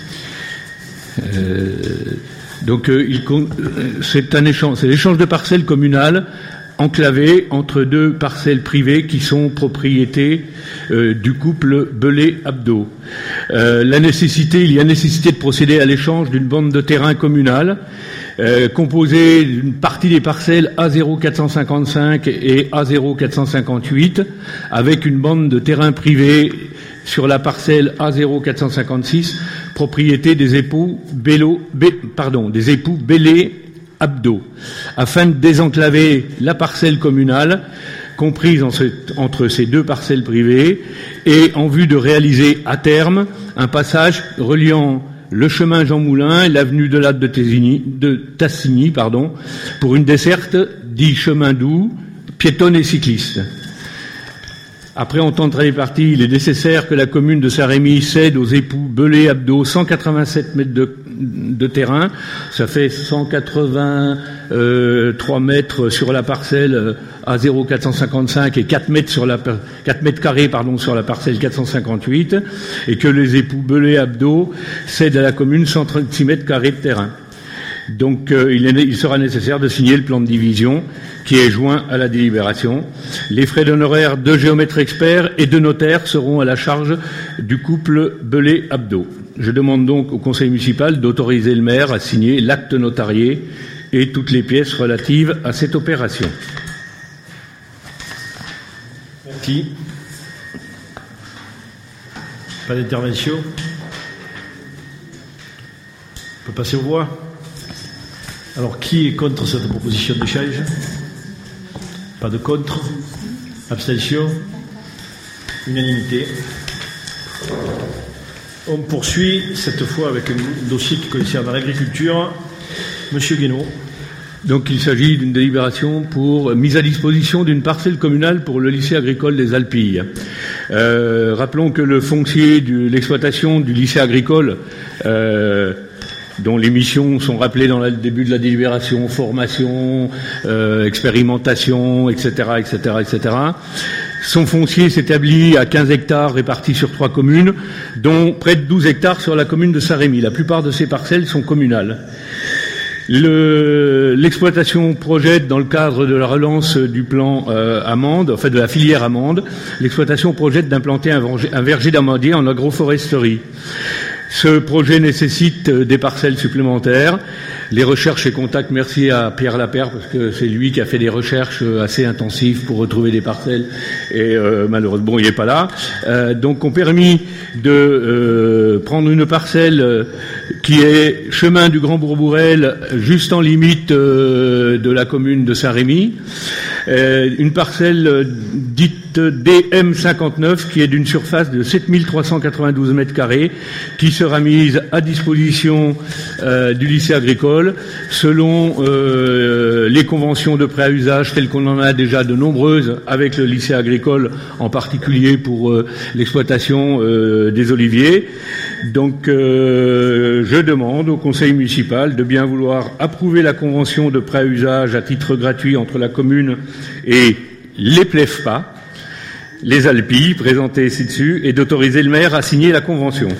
Euh, donc, euh, il, c'est un échange, c'est l'échange de parcelles communales enclavées entre deux parcelles privées qui sont propriétés euh, du couple Belay-Abdo. Euh, la nécessité, il y a nécessité de procéder à l'échange d'une bande de terrain communale euh, composée d'une partie des parcelles A zéro quatre cent cinquante-cinq et A zéro quatre cent cinquante-huit avec une bande de terrain privée sur la parcelle A zéro quatre cent cinquante-six, propriété des époux Bello, Bé, pardon, des époux Belay-Abdo, afin de désenclaver la parcelle communale comprise en cette, entre ces deux parcelles privées et en vue de réaliser à terme un passage reliant le chemin Jean Moulin et l'avenue de l'Ade de, Tassigny, de Tassigny pardon, pour une desserte dit chemin doux, piétonne et cycliste. Après entendre les parties, il est nécessaire que la commune de Saint-Rémy cède aux époux Belay-Abdo cent quatre-vingt-sept mètres de, de terrain. Ça fait cent quatre-vingt-trois mètres sur la parcelle A zéro quatre cent cinquante-cinq et quatre mètres sur la, quatre mètres carrés, pardon, sur la parcelle quatre cent cinquante-huit, et que les époux Belay-Abdo cèdent à la commune cent trente-six mètres carrés de terrain. Donc, euh, il, est, il sera nécessaire de signer le plan de division qui est joint à la délibération. Les frais d'honoraires de géomètre expert et de notaire seront à la charge du couple Belay-Abdo. Je demande donc au conseil municipal d'autoriser le maire à signer l'acte notarié et toutes les pièces relatives à cette opération. Merci. Pas d'intervention. On peut passer aux voix. Alors, qui est contre cette proposition d'échange? Pas de contre. Abstention. Unanimité. On poursuit cette fois avec un dossier qui concerne l'agriculture. Monsieur Guénaud. Donc il s'agit d'une délibération pour mise à disposition d'une parcelle communale pour le lycée agricole des Alpilles. Euh, rappelons que le foncier de l'exploitation du lycée agricole, euh, dont les missions sont rappelées dans le début de la délibération, formation, euh, expérimentation, et cetera, et cetera, et cetera. Son foncier s'établit à quinze hectares répartis sur trois communes, dont près de douze hectares sur la commune de Saint-Rémy. La plupart de ces parcelles sont communales. Le, l'exploitation projette, dans le cadre de la relance du plan euh, amande, enfin de la filière amande, l'exploitation projette d'implanter un, un verger d'amandiers en agroforesterie. Ce projet nécessite des parcelles supplémentaires. Les recherches et contacts, merci à Pierre Lapère, parce que c'est lui qui a fait des recherches assez intensives pour retrouver des parcelles, et euh, malheureusement, il n'est pas là. Euh, donc, ont permis de euh, prendre une parcelle euh, qui est chemin du Grand Bourbourel, juste en limite euh, de la commune de Saint-Rémy. Euh, une parcelle euh, dite D M cinquante-neuf qui est d'une surface de sept mille trois cent quatre-vingt-douze mètres carrés, qui sera mise à disposition euh, du lycée agricole selon euh, les conventions de prêt à usage telles qu'on en a déjà de nombreuses avec le lycée agricole, en particulier pour euh, l'exploitation euh, des oliviers. Donc euh, je demande au conseil municipal de bien vouloir approuver la convention de prêt à usage à titre gratuit entre la commune et les Plefpa, les Alpilles, présentées ci-dessus, et d'autoriser le maire à signer la convention.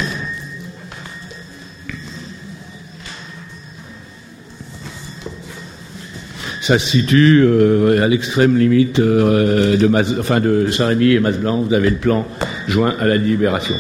Ça se situe euh, à l'extrême limite euh, de, Mas, enfin de Saint-Rémy et Mas-Blanc. Vous avez le plan joint à la délibération.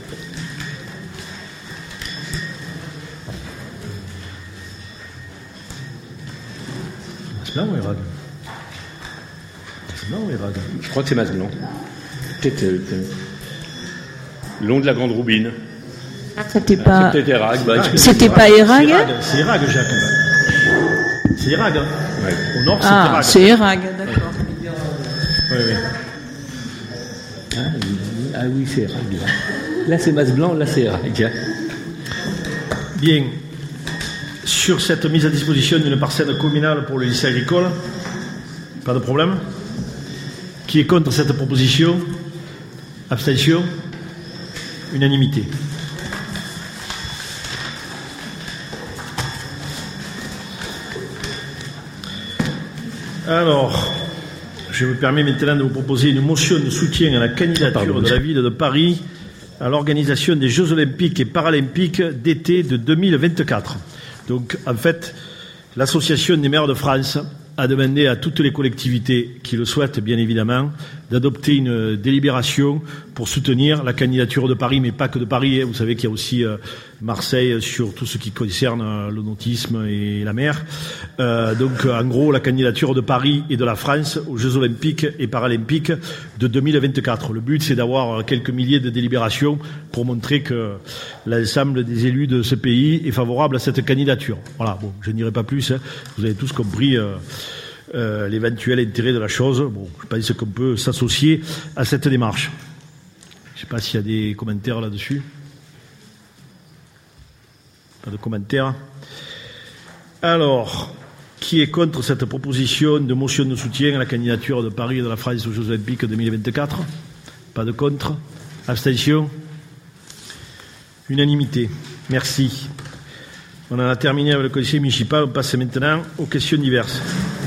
Mas-Blanc ou Érag? Mas-Blanc ou Érag? Je crois que c'est Mas-Blanc. Peut-être euh, le long de la Grande Roubine. C'était pas. C'était Érag. Bah, C'était pas Érag. C'est Érag, Jacques. C'est Érag. Hein. Ouais. Au nord, ah, c'est Érag. C'est Érag, d'accord. Oui, oui. Ah, ah oui, c'est Érag. Là, c'est Mas-Blanc, là, c'est Érag. Bien. Sur cette mise à disposition d'une parcelle communale pour le lycée agricole, pas de problème. Qui est contre cette proposition? Abstention? Unanimité. Alors, je me permets maintenant de vous proposer une motion de soutien à la candidature de la ville de Paris à l'organisation des Jeux Olympiques et Paralympiques d'été de deux mille vingt-quatre. Donc, en fait, l'Association des maires de France a demandé à toutes les collectivités qui le souhaitent, bien évidemment, d'adopter une délibération pour soutenir la candidature de Paris, mais pas que de Paris. Hein. Vous savez qu'il y a aussi euh, Marseille sur tout ce qui concerne euh, le nautisme et la mer. Euh, donc, en gros, la candidature de Paris et de la France aux Jeux Olympiques et Paralympiques de deux mille vingt-quatre. Le but, c'est d'avoir quelques milliers de délibérations pour montrer que l'ensemble des élus de ce pays est favorable à cette candidature. Voilà, bon, je n'irai pas plus. Hein. Vous avez tous compris euh, euh, l'éventuel intérêt de la chose. Bon, je pense qu'on peut s'associer à cette démarche. Je ne sais pas s'il y a des commentaires là-dessus. Pas de commentaires. Alors, qui est contre cette proposition de motion de soutien à la candidature de Paris et de la France aux Jeux Olympiques deux mille vingt-quatre? Pas de contre. Abstention? Unanimité. Merci. On en a terminé avec le conseil municipal. On passe maintenant aux questions diverses.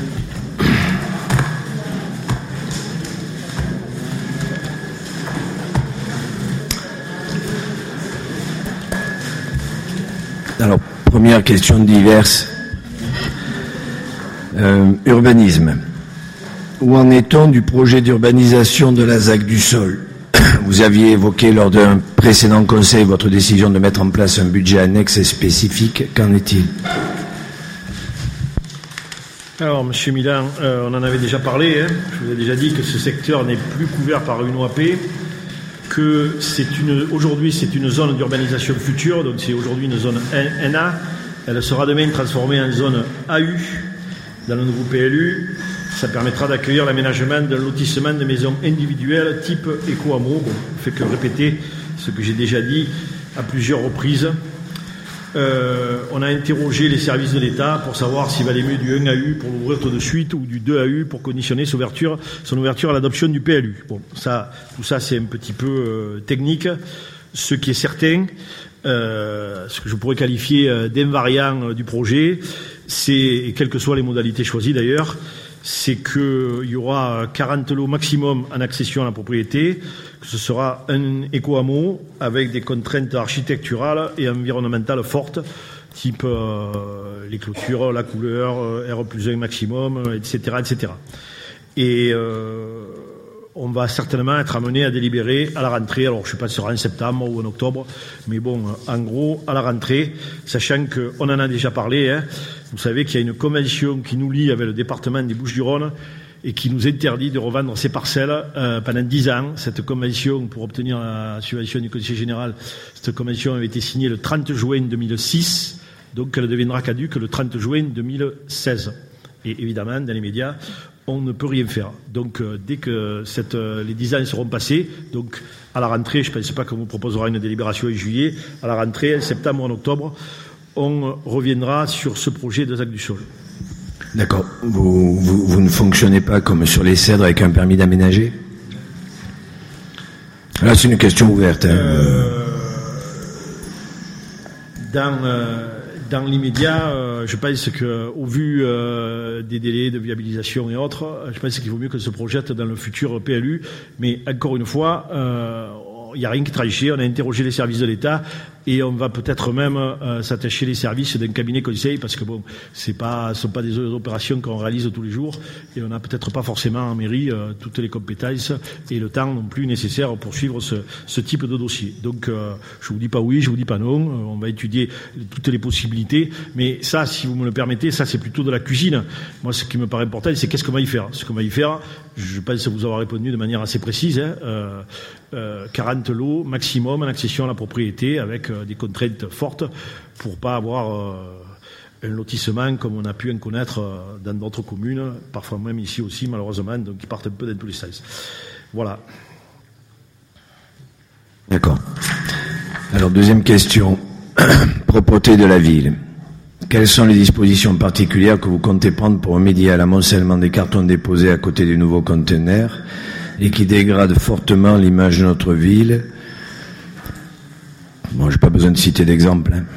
Alors, première question diverse. Euh, urbanisme. Où en est-on du projet d'urbanisation de la Z A C du Sol? Vous aviez évoqué lors d'un précédent conseil votre décision de mettre en place un budget annexe et spécifique. Qu'en est-il? Alors, Monsieur Milan, euh, on en avait déjà parlé. Hein. Je vous ai déjà dit que ce secteur n'est plus couvert par une O A P, que c'est une, aujourd'hui c'est une zone d'urbanisation future, donc c'est aujourd'hui une zone N A. Elle sera demain transformée en zone A U dans le nouveau P L U. Ça permettra d'accueillir l'aménagement d'un lotissement de maisons individuelles type éco-hameau. Bon, on ne fait que répéter ce que j'ai déjà dit à plusieurs reprises. Euh, on a interrogé les services de l'État pour savoir s'il valait mieux du un A U pour l'ouvrir tout de suite ou du deux A U pour conditionner son ouverture, son ouverture à l'adoption du P L U. Bon, ça, tout ça c'est un petit peu euh, technique. Ce qui est certain, euh, ce que je pourrais qualifier euh, d'invariant euh, du projet, c'est, et quelles que soient les modalités choisies d'ailleurs, c'est qu'il y aura quarante lots maximum en accession à la propriété, que ce sera un éco-hameau avec des contraintes architecturales et environnementales fortes, type euh, les clôtures, la couleur, euh, R plus un maximum, et cetera, et cetera. Et euh, on va certainement être amené à délibérer à la rentrée. Alors, je ne sais pas si ce sera en septembre ou en octobre, mais bon, en gros, à la rentrée, sachant qu'on en a déjà parlé, hein, vous savez qu'il y a une convention qui nous lie avec le département des Bouches-du-Rhône et qui nous interdit de revendre ces parcelles euh, pendant dix ans. Cette convention, pour obtenir la subvention du Conseil général, cette convention avait été signée le trente juin deux mille six, donc elle deviendra caduque le trente juin deux mille seize. Et évidemment, dans les médias, on ne peut rien faire. Donc, euh, dès que cette, euh, les dix ans seront passés, donc à la rentrée, je ne pense pas qu'on vous proposera une délibération en juillet, à la rentrée, en septembre ou en octobre, on reviendra sur ce projet de Z A C du sol. D'accord. Vous, vous, vous ne fonctionnez pas comme sur les cèdres avec un permis d'aménager ? Là, c'est une question ouverte. Hein. Euh, dans... Euh, Dans l'immédiat, euh, je pense qu'au vu euh, des délais de viabilisation et autres, je pense qu'il vaut mieux que se projette dans le futur P L U. Mais encore une fois, euh, il n'y a rien qui est tranché. On a interrogé les services de l'État et on va peut-être même euh, s'attacher les services d'un cabinet conseil parce que bon, c'est pas, ce sont pas des opérations qu'on réalise tous les jours et on n'a peut-être pas forcément en mairie euh, toutes les compétences et le temps non plus nécessaire pour suivre ce, ce type de dossier. Donc, euh, je vous dis pas oui, je vous dis pas non. On va étudier toutes les possibilités, mais ça, si vous me le permettez, ça c'est plutôt de la cuisine. Moi, ce qui me paraît important, c'est qu'est-ce qu'on va y faire. Ce qu'on va y faire, je pense vous avoir répondu de manière assez précise. Hein, euh, euh, quarante lots maximum en accession à la propriété avec euh, des contraintes fortes pour pas avoir euh, un lotissement comme on a pu en connaître euh, dans d'autres communes, parfois même ici aussi malheureusement, donc qui partent un peu dans tous les sens. Voilà. D'accord. Alors deuxième question, propreté de la ville. Quelles sont les dispositions particulières que vous comptez prendre pour remédier à l'amoncellement des cartons déposés à côté des nouveaux conteneurs et qui dégradent fortement l'image de notre ville ? Bon, j'ai pas besoin de citer d'exemple. Hein.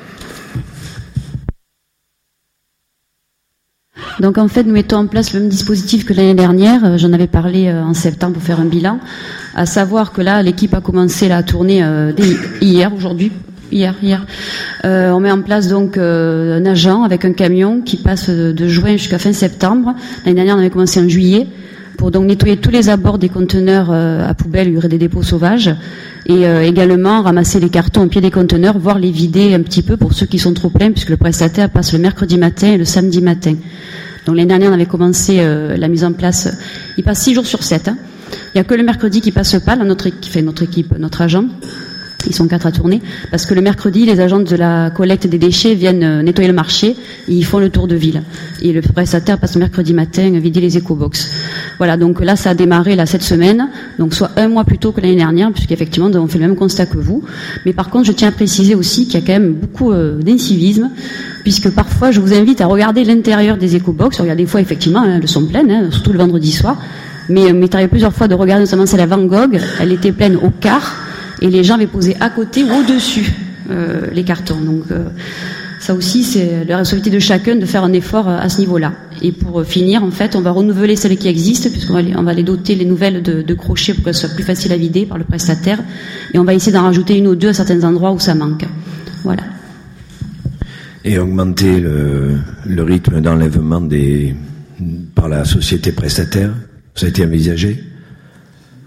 Donc en fait, nous mettons en place le même dispositif que l'année dernière. J'en avais parlé en septembre pour faire un bilan. À savoir que là, l'équipe a commencé là, à tourner euh, dès hier, aujourd'hui. Hier, hier. Euh, on met en place donc euh, un agent avec un camion qui passe de, de juin jusqu'à fin septembre. L'année dernière, on avait commencé en juillet pour donc nettoyer tous les abords des conteneurs euh, à poubelle, il y aurait des dépôts sauvages, et euh, également ramasser les cartons au pied des conteneurs, voire les vider un petit peu pour ceux qui sont trop pleins, puisque le prestataire passe le mercredi matin et le samedi matin. Donc l'année dernière, on avait commencé euh, la mise en place. Il passe six jours sur sept. Hein. Il n'y a que le mercredi qui passe pas, là, notre, qui fait notre équipe, notre agent. Ils sont quatre à tourner, parce que le mercredi, les agents de la collecte des déchets viennent nettoyer le marché et ils font le tour de ville. Et le prestataire passe le mercredi matin vider les éco-box. Voilà, donc là, ça a démarré là cette semaine, donc soit un mois plus tôt que l'année dernière, puisqu'effectivement, on fait le même constat que vous. Mais par contre, je tiens à préciser aussi qu'il y a quand même beaucoup euh, d'incivisme, puisque parfois, je vous invite à regarder l'intérieur des éco-box. Il y a des fois, effectivement, hein, elles sont pleines, hein, surtout le vendredi soir. Mais il m'est arrivé plusieurs fois de regarder, notamment celle à Van Gogh, elle était pleine au quart. Et les gens avaient posé à côté ou au-dessus euh, les cartons. Donc euh, ça aussi, c'est la responsabilité de chacun de faire un effort à ce niveau-là. Et pour finir, en fait, on va renouveler celles qui existent, puisqu'on va les, on va les doter les nouvelles de, de crochets pour qu'elles soient plus faciles à vider par le prestataire. Et on va essayer d'en rajouter une ou deux à certains endroits où ça manque. Voilà. Et augmenter le, le rythme d'enlèvement des par la société prestataire, ça a été envisagé ?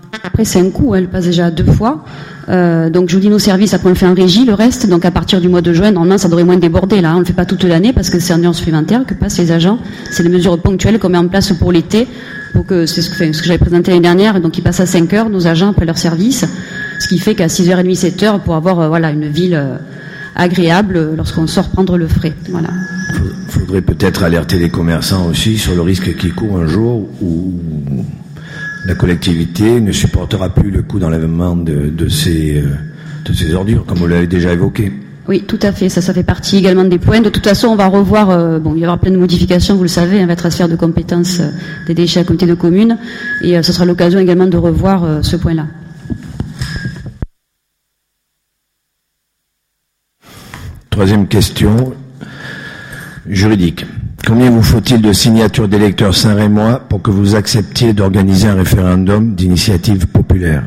Après, c'est un coût, elle passe déjà deux fois. Euh, donc, je vous dis, nos services, après, on le fait en régie, le reste. Donc, à partir du mois de juin, normalement, ça devrait moins déborder. Là, on ne le fait pas toute l'année parce que c'est un heure supplémentaire que passent les agents. C'est des mesures ponctuelles qu'on met en place pour l'été. Pour que, c'est ce que, enfin, ce que j'avais présenté l'année dernière. Donc, ils passent à cinq heures, nos agents, après leur service. Ce qui fait qu'à six heures trente, sept heures, pour avoir, euh, voilà, une ville euh, agréable euh, lorsqu'on sort prendre le frais. Voilà. Il faudrait peut-être alerter les commerçants aussi sur le risque qui court un jour où la collectivité ne supportera plus le coût d'enlèvement de, de, ces, de ces ordures, comme vous l'avez déjà évoqué. Oui, tout à fait. Ça, ça fait partie également des points. De toute façon, on va revoir, euh, bon, il y aura plein de modifications, vous le savez, un transfert de compétences euh, des déchets à la communauté de communes, et euh, ce sera l'occasion également de revoir euh, ce point-là. Troisième question, juridique. Combien vous faut-il de signatures d'électeurs saint-rémois pour que vous acceptiez d'organiser un référendum d'initiative populaire?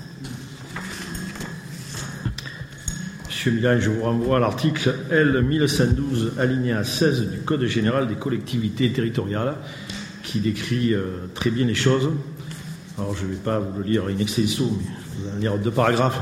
Monsieur Milan, je vous renvoie à l'article L mille cent douze, alinéa seize du Code général des collectivités territoriales, qui décrit euh, très bien les choses. Alors, je ne vais pas vous le lire in extenso, mais je vais vous en lire deux paragraphes.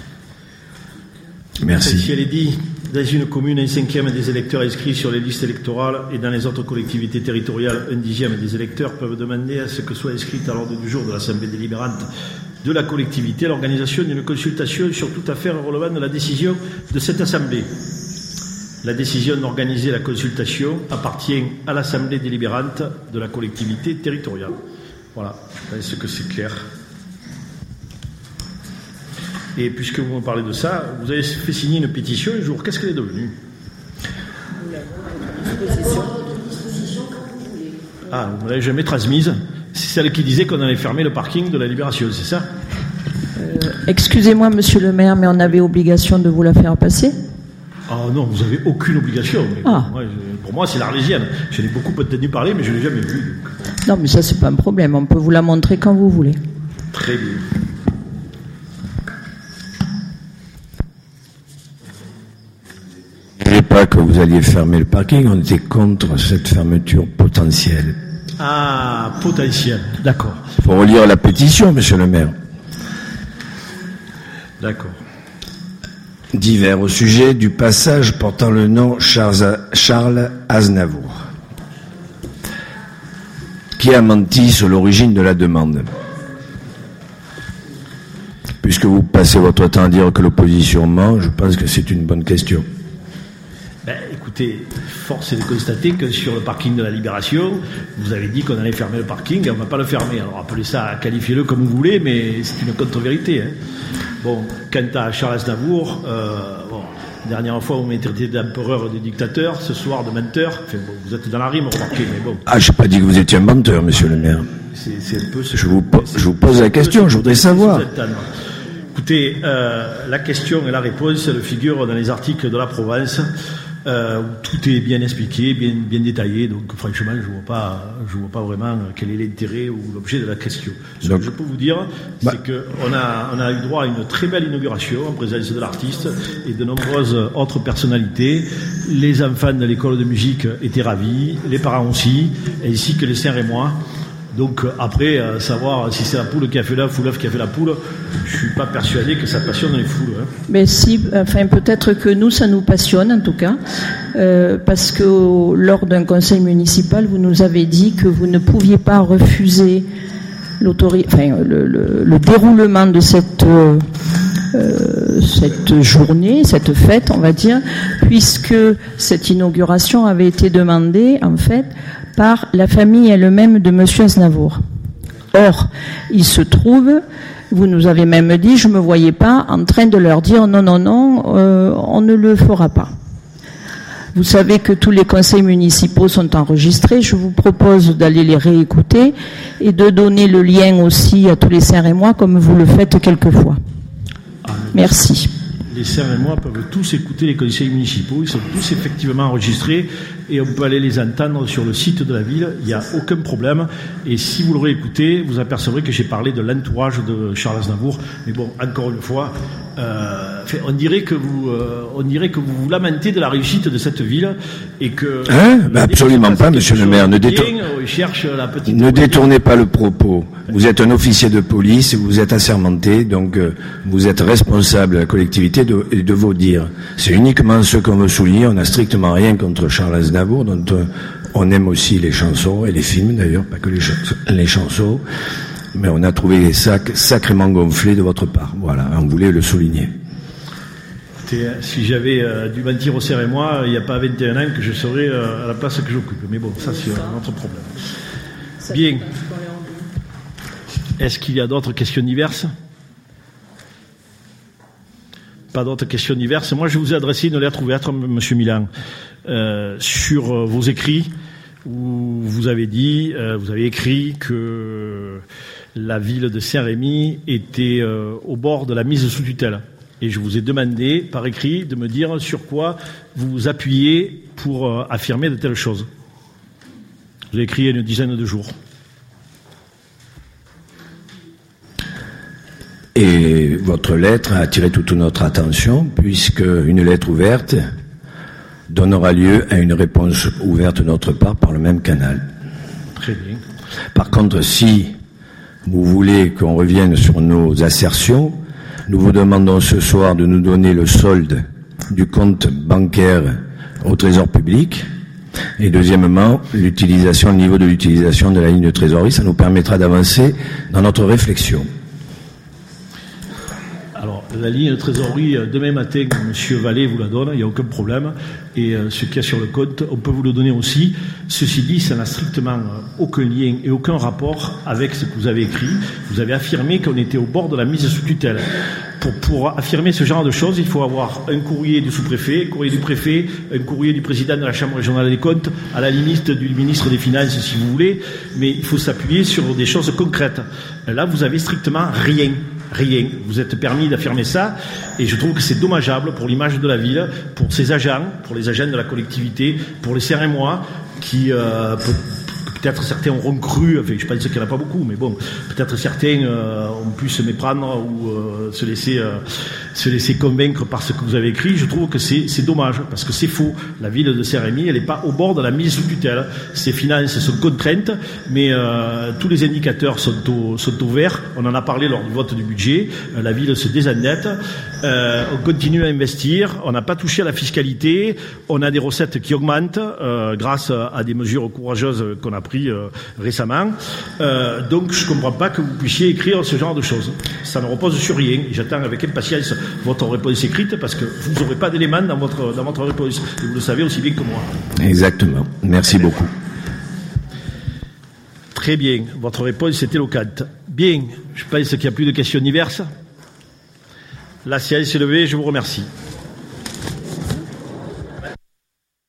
Merci. Si elle est dit, dans une commune, un cinquième des électeurs inscrits sur les listes électorales et dans les autres collectivités territoriales, un dixième des électeurs peuvent demander à ce que soit inscrite à l'ordre du jour de l'Assemblée délibérante de la collectivité l'organisation d'une consultation sur toute affaire relevant de la décision de cette Assemblée. La décision d'organiser la consultation appartient à l'Assemblée délibérante de la collectivité territoriale. Voilà, je pense que c'est clair. Et puisque vous me parlez de ça, vous avez fait signer une pétition un jour. Qu'est-ce qu'elle est devenue? Ah, vous ne l'avez jamais transmise. C'est celle qui disait qu'on allait fermer le parking de la Libération, c'est ça? euh, Excusez-moi, monsieur le maire, mais on avait obligation de vous la faire passer? Ah non, vous n'avez aucune obligation. Mais ah. moi, je, pour moi, c'est l'Arlésienne. Je l'ai beaucoup entendu parler, mais je ne l'ai jamais vue. Non, mais ça, c'est pas un problème. On peut vous la montrer quand vous voulez. Très bien. Je ne savais pas que vous alliez fermer le parking, on était contre cette fermeture potentielle. Ah, potentielle, d'accord. Il faut relire la pétition, monsieur le maire. D'accord. Divers au sujet du passage portant le nom Charles, Charles Aznavour. Qui a menti sur l'origine de la demande? Puisque vous passez votre temps à dire que l'opposition ment, je pense que c'est une bonne question. Ben, écoutez, force est de constater que sur le parking de la Libération, vous avez dit qu'on allait fermer le parking, et on ne va pas le fermer. Alors appelez ça, qualifiez-le comme vous voulez, mais c'est une contre-vérité. Hein. Bon, quant à Charles Aznavour, euh, bon, dernière fois vous m'avez traité d'empereur et de dictateur, ce soir de menteur. Enfin, bon, vous êtes dans la rime, remarquez, mais bon. Ah, je n'ai pas dit que vous étiez un menteur, monsieur le maire. C'est, c'est un peu ce je, vous, je vous pose la question, je voudrais savoir. Écoutez, euh, la question et la réponse, elle figure dans les articles de la Provence, euh, où tout est bien expliqué, bien, bien détaillé. Donc, franchement, je ne vois pas, je vois pas vraiment quel est l'intérêt ou l'objet de la question. Ce donc, que je peux vous dire, bah, c'est qu'on a, on a eu droit à une très belle inauguration en présence de l'artiste et de nombreuses autres personnalités. Les enfants de l'école de musique étaient ravis, les parents aussi, ainsi que les Saint-Rémois. Donc après, euh, savoir si c'est la poule qui a fait l'œuf ou l'œuf qui a fait la poule, je ne suis pas persuadé que ça passionne les foules. Hein. Mais si, enfin peut-être que nous, ça nous passionne en tout cas, euh, parce que au, lors d'un conseil municipal, vous nous avez dit que vous ne pouviez pas refuser l'autori- enfin, le, le, le déroulement de cette, euh, euh, cette journée, cette fête, on va dire, puisque cette inauguration avait été demandée en fait par la famille elle-même de monsieur Aznavour. Or, il se trouve, vous nous avez même dit, je ne me voyais pas en train de leur dire non, non, non, euh, on ne le fera pas. Vous savez que tous les conseils municipaux sont enregistrés. Je vous propose d'aller les réécouter et de donner le lien aussi à tous les Saint-Rémois comme vous le faites quelquefois. Merci. Les Saint-Rémois peuvent tous écouter les conseils municipaux, ils sont tous effectivement enregistrés et on peut aller les entendre sur le site de la ville, il n'y a aucun problème. Et si vous l'aurez écouté, vous apercevrez que j'ai parlé de l'entourage de Charles Aznavour. Mais bon, encore une fois, Euh, fait, on dirait que vous, euh, on dirait que vous vous lamentez de la réussite de cette ville et que. Hein ben absolument pas, Monsieur le maire. Ne, détour... la petite ne détournez pas le propos. Vous êtes un officier de police, vous êtes assermenté, donc euh, vous êtes responsable de la collectivité de, et de vos dires. C'est uniquement ce qu'on veut souligner. On n'a strictement rien contre Charles Aznavour, dont euh, on aime aussi les chansons et les films d'ailleurs, pas que les, ch les chansons. Mais on a trouvé les sacs sacrément gonflés de votre part. Voilà, on voulait le souligner. Si j'avais euh, dû mentir au serre et moi, il n'y a pas vingt et un ans que je serais euh, à la place que j'occupe. Mais bon, ça c'est un autre problème. Bien. Est-ce qu'il y a d'autres questions diverses? Pas d'autres questions diverses. Moi, je vous ai adressé une lettre ouverte, Monsieur Milan, euh, sur euh, vos écrits, où vous avez dit, euh, vous avez écrit que la ville de Saint-Rémy était euh, au bord de la mise sous tutelle. Et je vous ai demandé, par écrit, de me dire sur quoi vous vous appuyez pour euh, affirmer de telles choses. Vous avez écrit il y a une dizaine de jours. Et votre lettre a attiré toute notre attention, puisque une lettre ouverte donnera lieu à une réponse ouverte de notre part par le même canal. Très bien. Par contre, si vous voulez qu'on revienne sur nos assertions, nous vous demandons ce soir de nous donner le solde du compte bancaire au Trésor public. Et deuxièmement, l'utilisation, le niveau de l'utilisation de la ligne de trésorerie, ça nous permettra d'avancer dans notre réflexion. Alors, la ligne de trésorerie, demain matin, M. Vallée vous la donne, il n'y a aucun problème. Et euh, ce qu'il y a sur le compte, on peut vous le donner aussi. Ceci dit, ça n'a strictement aucun lien et aucun rapport avec ce que vous avez écrit. Vous avez affirmé qu'on était au bord de la mise sous tutelle. Pour, pour affirmer ce genre de choses, il faut avoir un courrier du sous-préfet, un courrier du préfet, un courrier du président de la Chambre régionale des comptes, à la limite du ministre des Finances si vous voulez, mais il faut s'appuyer sur des choses concrètes. Là, vous avez strictement rien. Rien. Vous êtes permis d'affirmer ça, et je trouve que c'est dommageable pour l'image de la ville, pour ses agents, pour les agents de la collectivité, pour les Serrémois, qui euh, peut, peut-être certains auront cru, enfin je pense qu'il n'y en a pas beaucoup, mais bon, peut-être certains euh, ont pu se méprendre ou euh, se laisser euh, se laisser convaincre par ce que vous avez écrit. Je trouve que c'est, c'est dommage, parce que c'est faux. La ville de Saint-Rémy, elle n'est pas au bord de la mise sous tutelle. Ses finances sont contraintes, mais euh, tous les indicateurs sont au, sont au vert. On en a parlé lors du vote du budget. Euh, la ville se désendette. Euh, on continue à investir. On n'a pas touché à la fiscalité. On a des recettes qui augmentent euh, grâce à des mesures courageuses qu'on a prises euh, récemment. Euh, donc, je ne comprends pas que vous puissiez écrire ce genre de choses. Ça ne repose sur rien. J'attends avec impatience votre réponse écrite, parce que vous n'aurez pas d'éléments dans votre, dans votre réponse. Et vous le savez aussi bien que moi. Exactement. Merci beaucoup. Très bien. Votre réponse est éloquente. Bien. Je pense qu'il n'y a plus de questions diverses. La séance est levée. Je vous remercie.